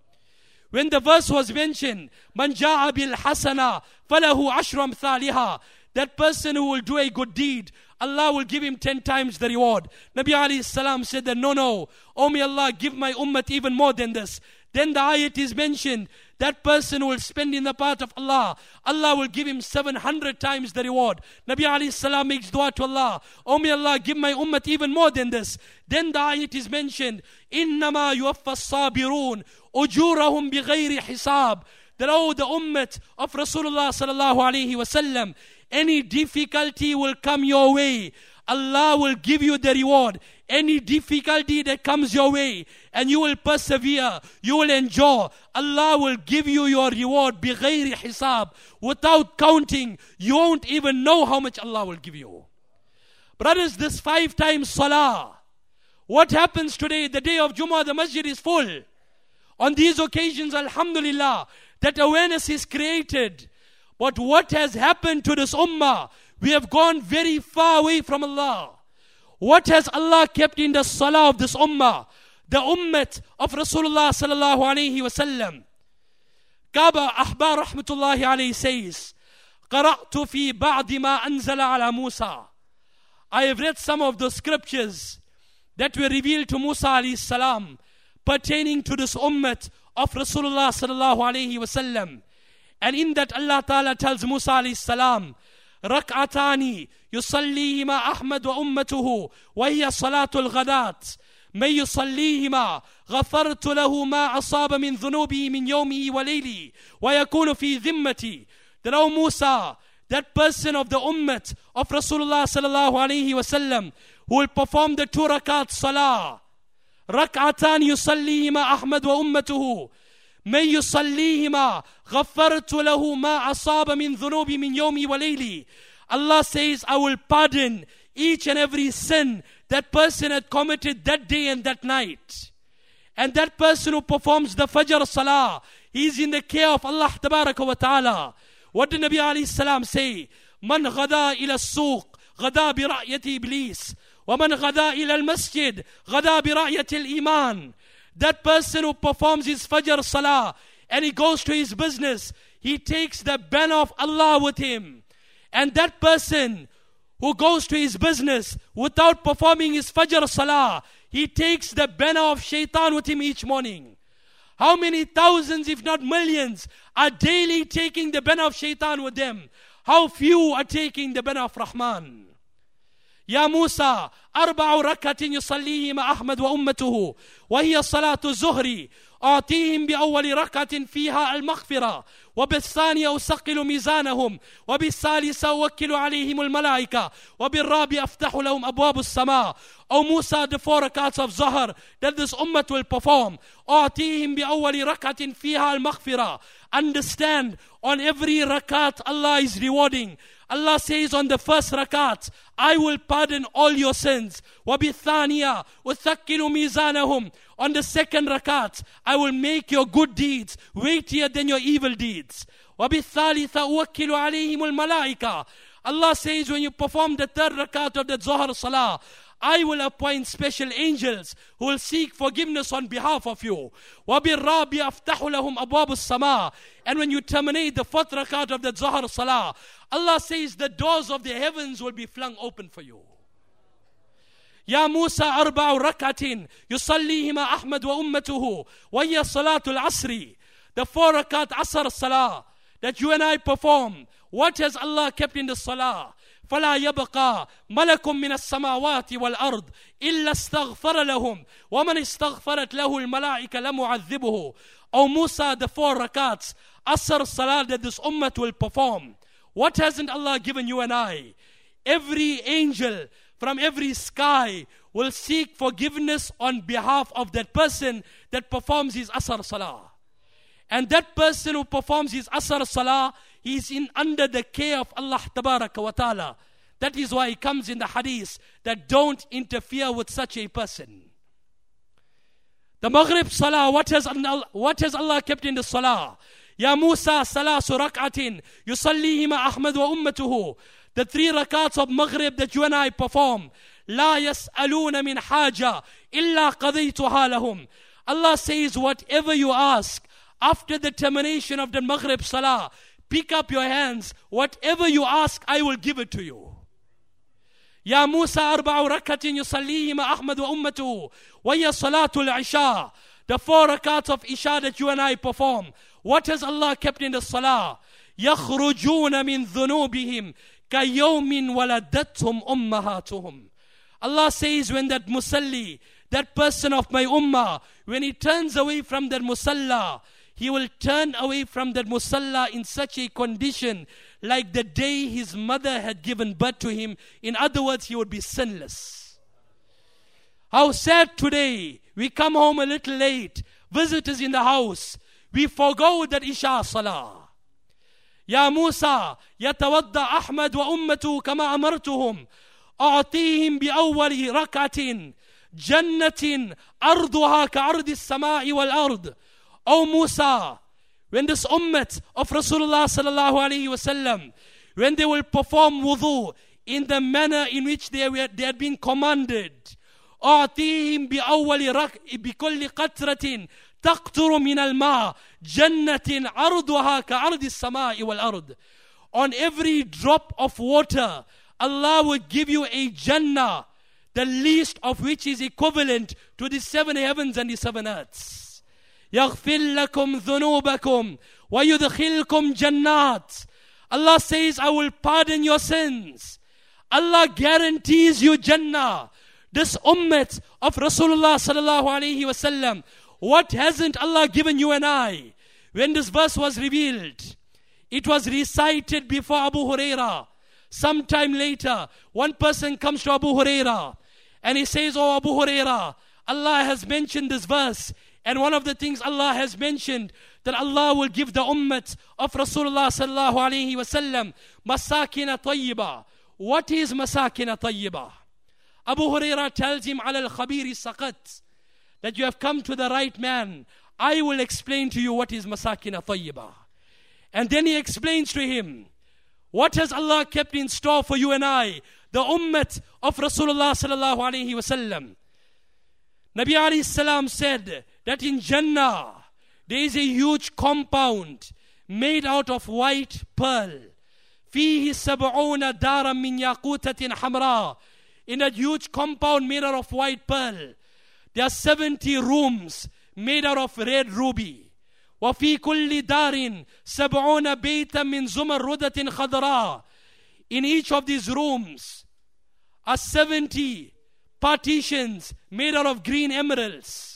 When the verse was mentioned, Man ja'a bil hasana falahu ashru amthaliha, that person who will do a good deed, Allah will give him 10 times the reward. Nabi alayhi salam said that, no, oh may Allah give my ummah even more than this. Then the ayat is mentioned, that person who will spend in the path of Allah, Allah will give him 700 times the reward. Nabi alayhi salam makes dua to Allah, oh may Allah give my ummah even more than this. Then the ayat is mentioned, إِنَّمَا يُوَفَّى الصَّابِرُونَ أُجُورَهُمْ بِغَيْرِ حِسَابٍ. That, oh, the ummah of Rasulullah sallallahu alayhi wasallam, any difficulty will come your way, Allah will give you the reward. Any difficulty that comes your way and you will persevere, you will endure, Allah will give you your reward بِغَيْرِ hisab. Without counting, you won't even know how much Allah will give you. Brothers, this 5 times salah, What happens today? The day of Jummah, the masjid is full. On these occasions, alhamdulillah, that awareness is created. But what has happened to this ummah? We have gone very far away from Allah. What has Allah kept in the salah of this ummah? The ummat of Rasulullah sallallahu alayhi wa sallam. Kaaba Ahbar rahmatullahi alayhi says, قَرَأْتُ فِي بَعْدِ مَا أَنزَلَ عَلَى مُوسَى. I have read some of the scriptures that were revealed to Musa alayhi salam pertaining to this ummat of Rasulullah sallallahu alayhi wa sallam. And in that Allah Ta'ala tells Musa alayhi salam, رَكْعَتَانِ يُصَلِّيهِمَا أَحْمَدُ وَأُمَّتُهُ وَهِيَ صَلَاةُ الْغَدَاةِ مَنْ يُصَلِّيهِمَا غَفَرْتُ لَهُ مَا أَصَابَ مِنْ ذُنُوبِهِ مِنْ يَوْمِهِ وَلَيْلِهِ وَيَكُونُ فِي ذِمَّتِي. That, O Musa, that person of the ummat of Rasulullah sallallahu alayhi wa sallam who will perform the 2 rakat salah, رَكْعَتَانِ يُصَلِّيهِمَا أَحْمَدُ وَأُمَّتُهُ مَنْ يُصَلِّيهِمَا غَفَّرْتُ لَهُ مَا أَصَابَ مِنْ ذُنُوبِ مِنْ يَوْمِ وَلَيْلِ. Allah says, I will pardon each and every sin that person had committed that day and that night. And that person who performs the Fajr Salah, he is in the care of Allah Tabaraka wa Ta'ala. What did Nabi alayhi salam say? Man ghada ila as-suq ghada bi ra'yati iblis wa man ghada ila al-masjid ghada bi ra'yati al-iman. That person who performs his Fajr Salah and he goes to his business, he takes the banner of Allah with him. And that person who goes to his business without performing his Fajr Salah, he takes the banner of Shaitan with him each morning. How many thousands, if not millions, are daily taking the banner of Shaitan with them? How few are taking the banner of Rahman? يا موسى 4 ركعة يصليهما أحمد وأمته وهي صلاة الظهر أعطيهم بأول ركعة فيها المغفرة وبالثانية أثقل ميزانهم وبالثالثة أوكل عليهم الملائكة وبالرابعة أفتح لهم أبواب السماء. O Musa, the 4 rakats of Zuhr that this ummah will perform, أعطيهم بأول ركعة فيها المغفرة. Understand, on every rakat Allah is rewarding. Allah says on the first rakat, I will pardon all your sins. وَبِالثَّانِيَةِ أُثَقِّلُ مِيزَانَهُم. On the second rakat, I will make your good deeds weightier than your evil deeds. وَبِالثَّالِثَةِ أُوَكِّلُ عَلَيْهِمُ الْمَلَائِكَةِ. Allah says when you perform the 3rd rakat of the Zuhr Salah, I will appoint special angels who will seek forgiveness on behalf of you. وَبِالرَّابِعِ أَفْتَحُ لَهُمْ أَبْوَابُ السَّمَاءِ. And when you terminate the 4th rakat of the Zuhr Salah, Allah says the doors of the heavens will be flung open for you. يا موسى 4 ركعة يصليهما أحمد وأمته وهي صلاة العصر. The 4 rakat Asr Salah that you and I perform, what has Allah kept in the Salah? فلا يبقى ملك من السماوات والأرض إلا استغفر لهم ومن استغفرت له الملائكة لم يعذبه. O Musa, the 4 rakats Asr Salah that this ummah will perform, what hasn't Allah given you and I? Every angel from every sky will seek forgiveness on behalf of that person that performs his Asr Salah. And that person who performs his Asr Salah, he is under the care of Allah Tabaraka wa Ta'ala. That is why it comes in the hadith that don't interfere with such a person. The Maghrib Salah, what has Allah kept in the Salah? Ya Musa salasu rak'atin yusallihima Ahmad wa ummatuhu. The 3 rakats of Maghrib that you and I perform, la yas'aluna min haja illa qadaytuha lahum. Allah says whatever you ask after the termination of the Maghrib Salah, pick up your hands. Whatever you ask, I will give it to you. Ya Musa 4 rakatin yusallihima Ahmad wa ummatuhu wa hiya salatul Isha. The 4 rakats of Isha that you and I perform, what has Allah kept in the Salah? يَخْرُجُونَ مِنْ ذُنُوبِهِمْ كَيَوْمٍ وَلَدَتْهُمْ أُمَّهَاتُهُمْ. Allah says when that musalli, that person of my ummah, when he turns away from that musalla, he will turn away from that musalla in such a condition like the day his mother had given birth to him. In other words, he would be sinless. How sad today, we come home a little late, visitors in the house, we forgo that Isha Salah. يا موسى يتوضأ أحمد وأمته كما أمرتهم أعطيهم بأول ركعة جنة أرضها كأرض السماء والأرض. O Musa, when this ummah of Rasulullah sallallahu alaihi wasallam, when they will perform wudu in the manner in which they had been commanded, أعطيهم بكل قطرة تقطر من الماء جنة عرضها كعرض السماء والأرض. On every drop of water, Allah will give you a Jannah, the least of which is equivalent to the 7 heavens and the 7 earths. يغفر لكم ذنوبكم ويدخلكم جنات. Allah says, I will pardon your sins. Allah guarantees you Jannah. This ummah of Rasulullah sallallahu alaihi wasallam, what hasn't Allah given you and I? When this verse was revealed, it was recited before Abu Huraira. Sometime later, one person comes to Abu Huraira and he says, Oh Abu Huraira, Allah has mentioned this verse, and one of the things Allah has mentioned, that Allah will give the ummah of Rasulullah sallallahu alaihi wasallam masakina tayyiba. What is masakina tayyiba? Abu Huraira tells him, Ala al-khabiri saqat, that you have come to the right man. I will explain to you what is masakina tayyiba. And then he explains to him, what has Allah kept in store for you and I, the ummah of Rasulullah sallallahu alaihi wasallam? Nabi alayhi salam said that in Jannah there is a huge compound made out of white pearl. فيه 70 دارا من ياقوتة حمراء. In that huge compound made out of white pearl, there are 70 rooms made out of red ruby. وفي كل دار 70 بيتا من زمردة خضراء. In each of these rooms are 70 partitions made out of green emeralds.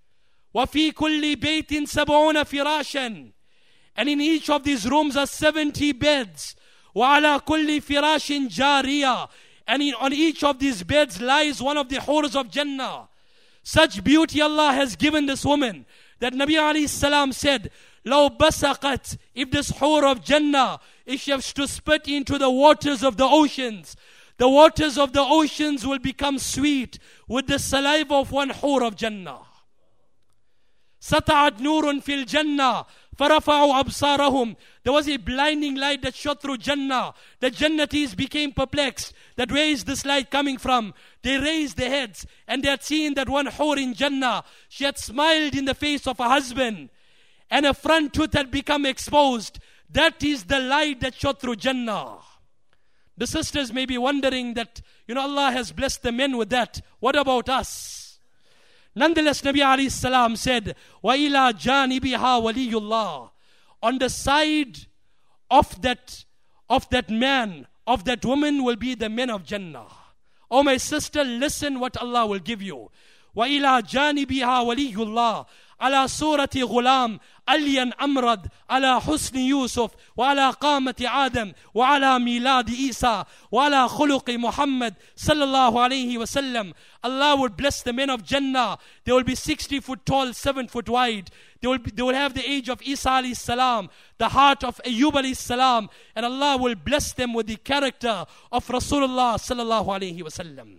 وفي كل بيت 70 فراشا. And in each of these rooms are 70 beds. وعلى كل فراش جارية. And on each of these beds lies one of the hurs of Jannah. Such beauty Allah has given this woman that Nabi alayhi salam said, لو بسقت, if this hur of Jannah, if she has to spit into the waters of the oceans, the waters of the oceans will become sweet with the saliva of one hur of Jannah. سطعت نور في الجنة فرفعوا أبصارهم. There was a blinding light that shot through Jannah. The Jannatis became perplexed that where is this light coming from? They raised their heads and they had seen that one hur in Jannah, she had smiled in the face of her husband and her front tooth had become exposed. That is the light that shot through Jannah. The sisters may be wondering that, Allah has blessed the men with that. What about us? Nonetheless, Nabi alayhi salam said, وَإِلَى جَانِبِهَا وَلِيُّ اللَّهِ. On the side of that man, of that woman will be the men of Jannah. Oh my sister, listen what Allah will give you. وَإِلَى جَانِبِهَا وَلِيُّ اللَّهِ على صورة غلام ألين أمرد على حسن يوسف وعلى قامة آدم وعلى ميلاد عيسى وعلى خلق محمد صلى الله عليه وسلم. Allah would bless the men of Jannah. They will be 60 foot tall, 7 foot wide. They will have the age of Isa alayhi salam, the heart of Ayyub alayhi salam, and Allah will bless them with the character of Rasulullah sallallahu alayhi wasallam.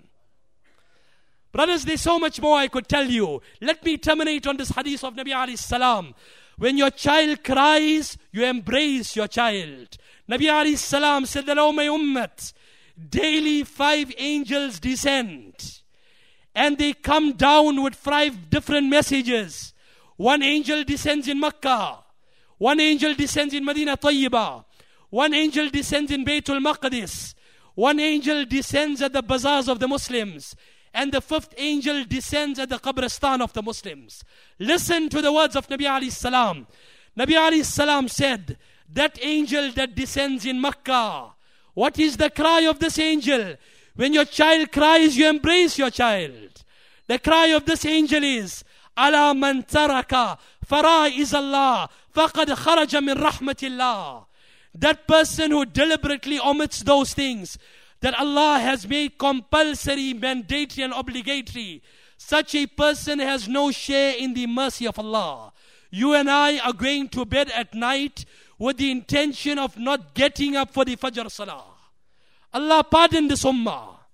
Brothers, there's so much more I could tell you. Let me terminate on this hadith of Nabi alayhi salam. When your child cries, you embrace your child. Nabi alayhi salam said that, O my ummat, daily 5 angels descend. And they come down with 5 different messages. 1 angel descends in Makkah. 1 angel descends in Medina Tayyibah. 1 angel descends in Baytul Maqdis. 1 angel descends at the bazaars of the Muslims. And the 5th angel descends at the Qabristan of the Muslims. Listen to the words of Nabi alayhi salam. Nabi alayhi salam said, that angel that descends in Makkah, what is the cry of this angel? When your child cries, you embrace your child. The cry of this angel is, Ala man taraka faraiz Allah faqad kharaja min rahmatillah. That person who deliberately omits those things that Allah has made compulsory, mandatory and obligatory, such a person has no share in the mercy of Allah. You and I are going to bed at night with the intention of not getting up for the Fajr Salah. Allah pardon this ummah.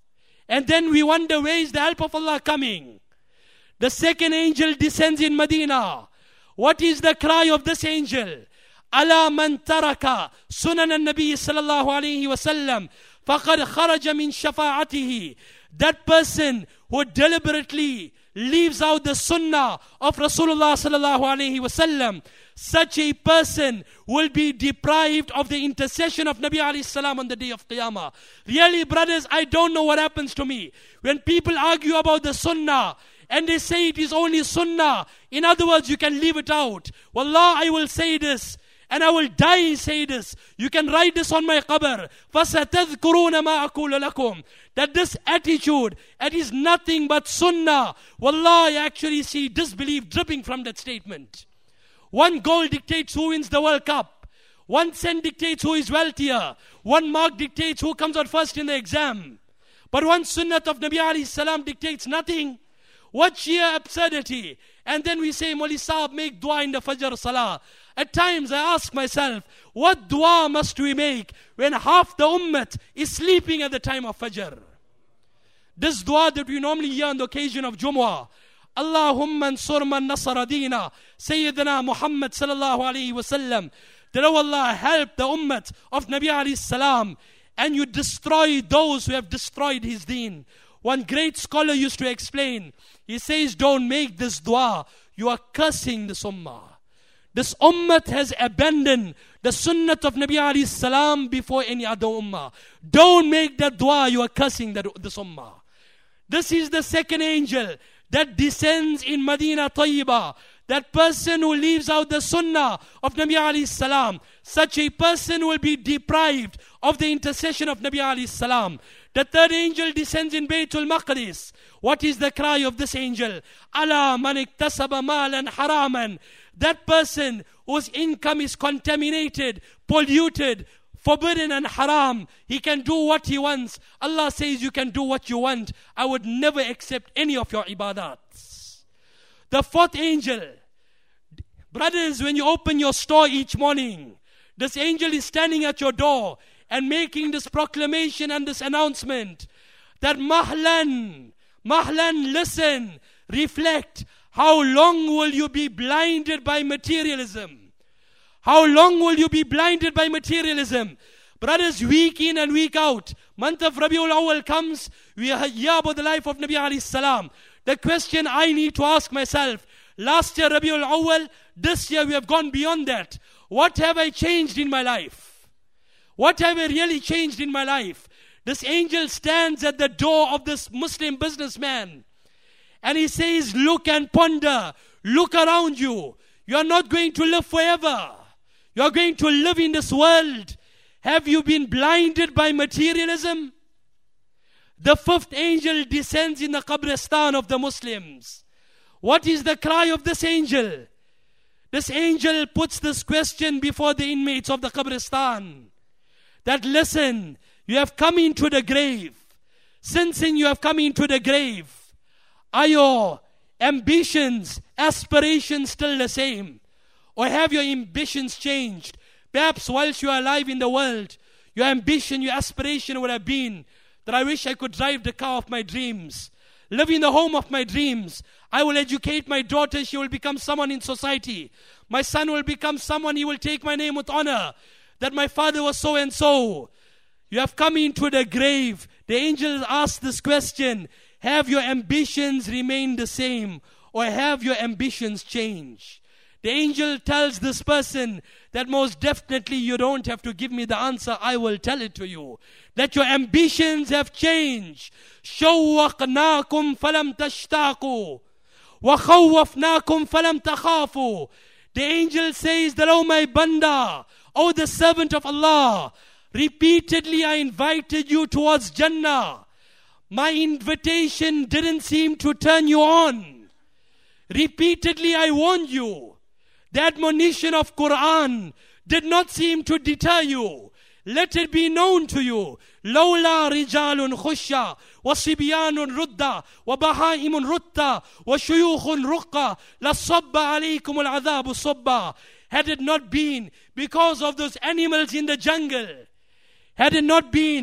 And then we wonder, where is the help of Allah coming? The second angel descends in Medina. What is the cry of this angel? Ala man taraka sunan al-Nabi sallallahu alayhi wa sallam faqad kharaja min shafa'atihi. That person who deliberately leaves out the sunnah of Rasulullah sallallahu alayhi wa sallam, such a person will be deprived of the intercession of Nabi alayhi salam on the day of Qiyamah. Really, brothers, I don't know what happens to me when people argue about the sunnah and they say it is only sunnah. In other words, you can leave it out. Wallah, I will say this, and I will die say this. You can write this on my qabr. فَسَتَذْكُرُونَ مَا أَقُولُ لَكُمْ. That this attitude, it is nothing but sunnah. Wallah, I actually see disbelief dripping from that statement. One goal dictates who wins the World Cup. 1 cent dictates who is wealthier. 1 mark dictates who comes out first in the exam. But 1 sunnat of Nabi alayhi salam dictates nothing. What sheer absurdity. And then we say, Mawli Sahab, make dua in the Fajr Salah. At times I ask myself, what dua must we make when half the ummah is sleeping at the time of Fajr? This dua that we normally hear on the occasion of Jumu'ah. Allahumma ansur man nasara deena Sayyidina Muhammad sallallahu alayhi wa sallam. That oh Allah, help the ummah of Nabi alayhi salam, and you destroy those who have destroyed his deen. One great scholar used to explain, he says, don't make this dua, you are cursing this ummah. This ummah has abandoned the sunnat of Nabi alayhi salam before any other ummah. Don't make that dua, you are cursing this ummah. This is the second angel that descends in Medina Tayyibah. That person who leaves out the sunnah of Nabi alayhi salam, such a person will be deprived of the intercession of Nabi alayhi salam. The third angel descends in Baytul Maqdis. What is the cry of this angel? Ala man iktasaba malan haraman. That person whose income is contaminated, polluted, forbidden and haram, he can do what he wants. Allah says you can do what you want. I would never accept any of your ibadats. The fourth angel, brothers, when you open your store each morning, this angel is standing at your door and making this proclamation and this announcement that mahlan, listen, reflect. How long will you be blinded by materialism? How long will you be blinded by materialism? Brothers, week in and week out, month of Rabiul Awwal comes, we hear about the life of Nabi alayhi salam. The question I need to ask myself, last year Rabiul Awwal, this year we have gone beyond that. What have I changed in my life? What have I really changed in my life? This angel stands at the door of this Muslim businessman and he says, look and ponder, look around you. You are not going to live forever. You are going to live in this world. Have you been blinded by materialism? The fifth angel descends in the Qabristan of the Muslims. What is the cry of this angel? This angel puts this question before the inmates of the Qabristan. That listen, you have come into the grave. Since you have come into the grave, are your ambitions, aspirations still the same? Or have your ambitions changed? Perhaps whilst you are alive in the world, your ambition, your aspiration would have been that I wish I could drive the car of my dreams, live in the home of my dreams. I will educate my daughter, she will become someone in society. My son will become someone, he will take my name with honor. That my father was so and so. You have come into the grave. The angels ask this question, have your ambitions remained the same or have your ambitions changed? The angel tells this person that most definitely you don't have to give me the answer, I will tell it to you. That your ambitions have changed. شَوَّقْنَاكُمْ فَلَمْ تَشْتَاقُوا وَخَوَّفْنَاكُمْ فَلَمْ تَخَافُوا. The angel says that, oh my banda, oh the servant of Allah, repeatedly I invited you towards Jannah. My invitation didn't seem to turn you on. Repeatedly I warned you. The admonition of Quran did not seem to deter you. Let it be known to you. لولا رجال خشا وصبيان ردا وبهائم رتا وشيوخ رقا لصب عليكم العذاب صبا. Had it not been because of those animals in the jungle, had it not been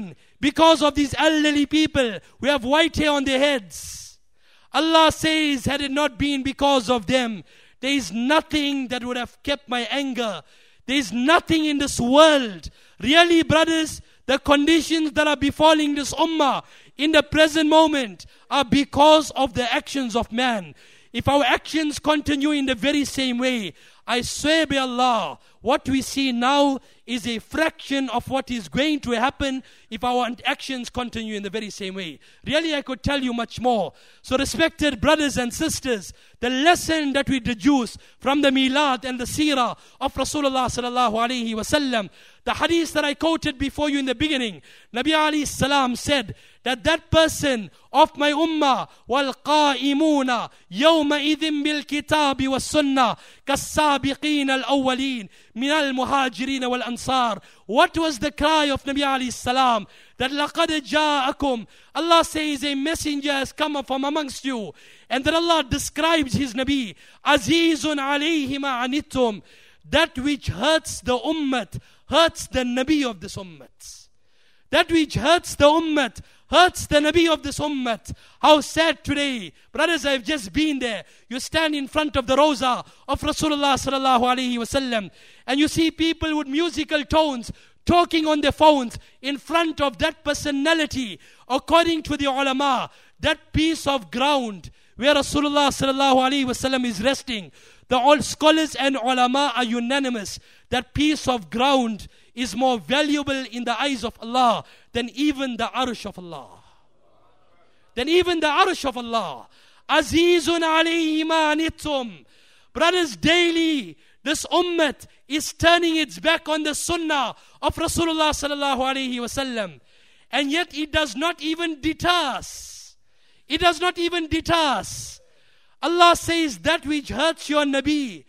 because of these elderly people who have white hair on their heads. Allah says, had it not been because of them, there is nothing that would have kept my anger. There is nothing in this world. Really, brothers, the conditions that are befalling this ummah in the present moment are because of the actions of man. If our actions continue in the very same way, I swear by Allah, what we see now is a fraction of what is going to happen if our actions continue in the very same way. Really, I could tell you much more. So respected brothers and sisters, the lesson that we deduce from the milad and the seerah of Rasulullah sallallahu alaihi wasallam, the hadith that I quoted before you in the beginning, Nabi alayhi salam said that person of my ummah, وَالْقَائِمُونَ يَوْمَئِذٍ بِالْكِتَابِ وَالسُّنَّةِ كَالسَّابِقِينَ الْأَوَّلِينَ مِنَ الْمُهَاجِرِينَ وَالْأَنصَارِ. What was the cry of Nabi alayhi salam? That لَقَدْ جَاءَكُمْ, Allah says a messenger has come from amongst you. And that Allah describes his Nabi, عَزِيزٌ عَلَيْهِ مَا عَنِتُّمْ. That which hurts the ummah, hurts the Nabi of this ummah. That which hurts the ummah, hurts the Nabi of this ummah. How sad today. Brothers, I've just been there. You stand in front of the Roza of Rasulullah sallallahu alaihi wasallam, and you see people with musical tones talking on their phones in front of that personality. According to the ulama, that piece of ground where Rasulullah sallallahu alaihi wasallam is resting, the all scholars and ulama are unanimous. That piece of ground is more valuable in the eyes of Allah than even the arsh of Allah. Than even the arsh of Allah. Azizun alayhi ma anittum. Brothers, daily this ummah is turning its back on the sunnah of Rasulullah sallallahu alaihi wasallam. And yet it does not even deter us. It does not even deter us. Allah says that which hurts your Nabi,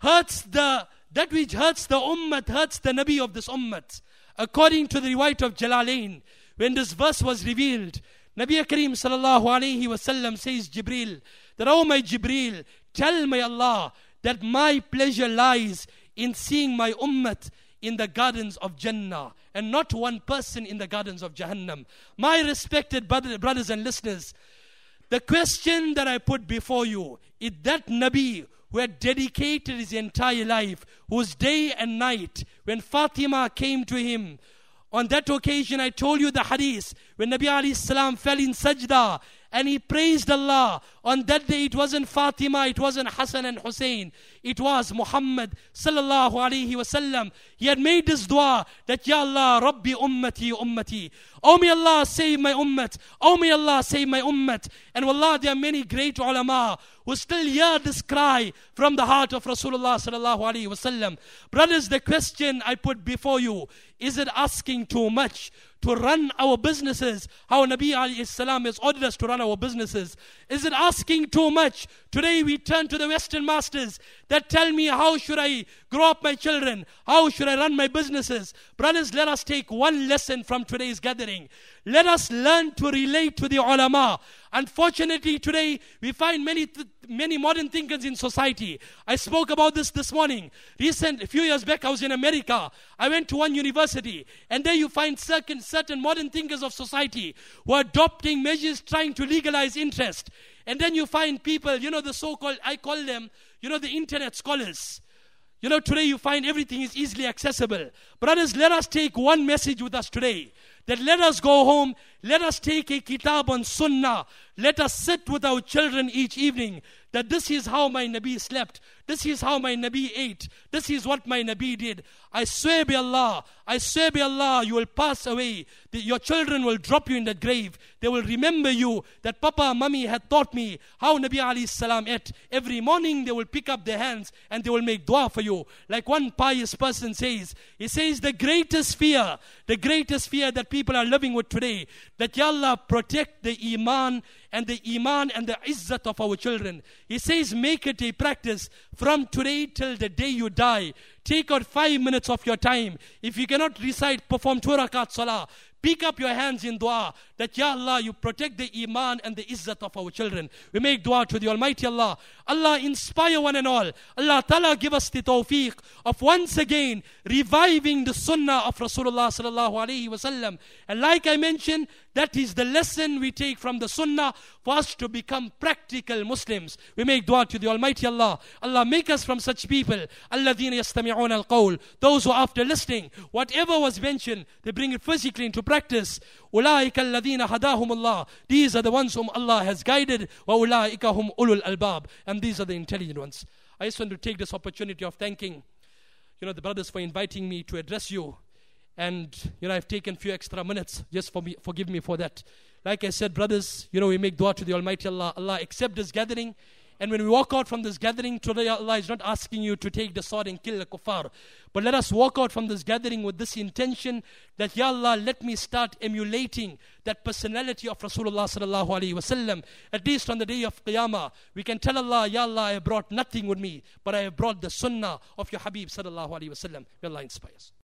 that which hurts the ummah, hurts the Nabi of this ummah. According to the riwayat of Jalalain, when this verse was revealed, Nabi Kareem sallallahu alayhi wasallam says Jibreel, that, oh my Jibreel, tell my Allah that my pleasure lies in seeing my ummah in the gardens of Jannah and not one person in the gardens of Jahannam. My respected brothers and listeners, the question that I put before you is that Nabi who had dedicated his entire life, whose day and night, when Fatima came to him, on that occasion I told you the hadith, when Nabi alayhi salam fell in sajda and he praised Allah. On that day it wasn't Fatima, it wasn't Hassan and Hussein, it was Muhammad sallallahu alaihi wasallam. He had made this dua that, Ya Allah, Rabbi ummati ummati. Oh may Allah save my ummat. Oh may Allah save my ummat. And wallah, there are many great ulama who still hear this cry from the heart of Rasulullah sallallahu alaihi wasallam. Brothers, the question I put before you, is it asking too much to run our businesses how Nabi alayhi salam has ordered us to run our businesses? Is it asking too much? Today we turn to the Western masters that tell me how should I grow up my children, how should I run my businesses. Brothers, let us take one lesson from today's gathering. Let us learn to relate to the ulama. Unfortunately, today we find many modern thinkers in society. I spoke about this morning. A few years back, I was in America. I went to one university, and there you find certain modern thinkers of society who are adopting measures trying to legalize interest. And then you find people, the so-called, I call them, the internet scholars. Today you find everything is easily accessible. Brothers, let us take one message with us today. That let us go home, let us take a kitab on sunnah. Let us sit with our children each evening. That this is how my Nabi slept. This is how my Nabi ate. This is what my Nabi did. I swear by Allah, you will pass away. Your children will drop you in the grave. They will remember you that Papa, Mummy had taught me how Nabi alayhi salam ate. Every morning they will pick up their hands and they will make dua for you. Like one pious person says, he says the greatest fear that people are living with today, that Ya Allah protect the iman and the izzat of our children. He says make it a practice from today till the day you die. Take out 5 minutes of your time. If you cannot recite, perform 2 rakat salah. Pick up your hands in dua that, Ya Allah, you protect the iman and the izzat of our children. We make dua to the Almighty Allah. Allah, inspire one and all. Allah Ta'ala give us the tawfiq of once again reviving the sunnah of Rasulullah sallallahu alaihi wasallam. And like I mentioned, that is the lesson we take from the sunnah for us to become practical Muslims. We make dua to the Almighty Allah. Allah, make us from such people. Alladhina yastami'una al-qawl. Those who after listening, whatever was mentioned, they bring it physically into practice. Ulaika alladhina hadahumullah. These are the ones whom Allah has guided. Wa ulaika hum ulul albab. And these are the intelligent ones. I just want to take this opportunity of thanking, the brothers for inviting me to address you. And, I've taken a few extra minutes. Just forgive me for that. Like I said, brothers, we make dua to the Almighty Allah. Allah accept this gathering. And when we walk out from this gathering today, Allah is not asking you to take the sword and kill the kuffar. But let us walk out from this gathering with this intention that, Ya Allah, let me start emulating that personality of Rasulullah sallallahu alaihi wasallam. At least on the day of Qiyamah, we can tell Allah, Ya Allah, I brought nothing with me, but I have brought the sunnah of your Habib sallallahu alaihi wasallam. May Allah inspire us.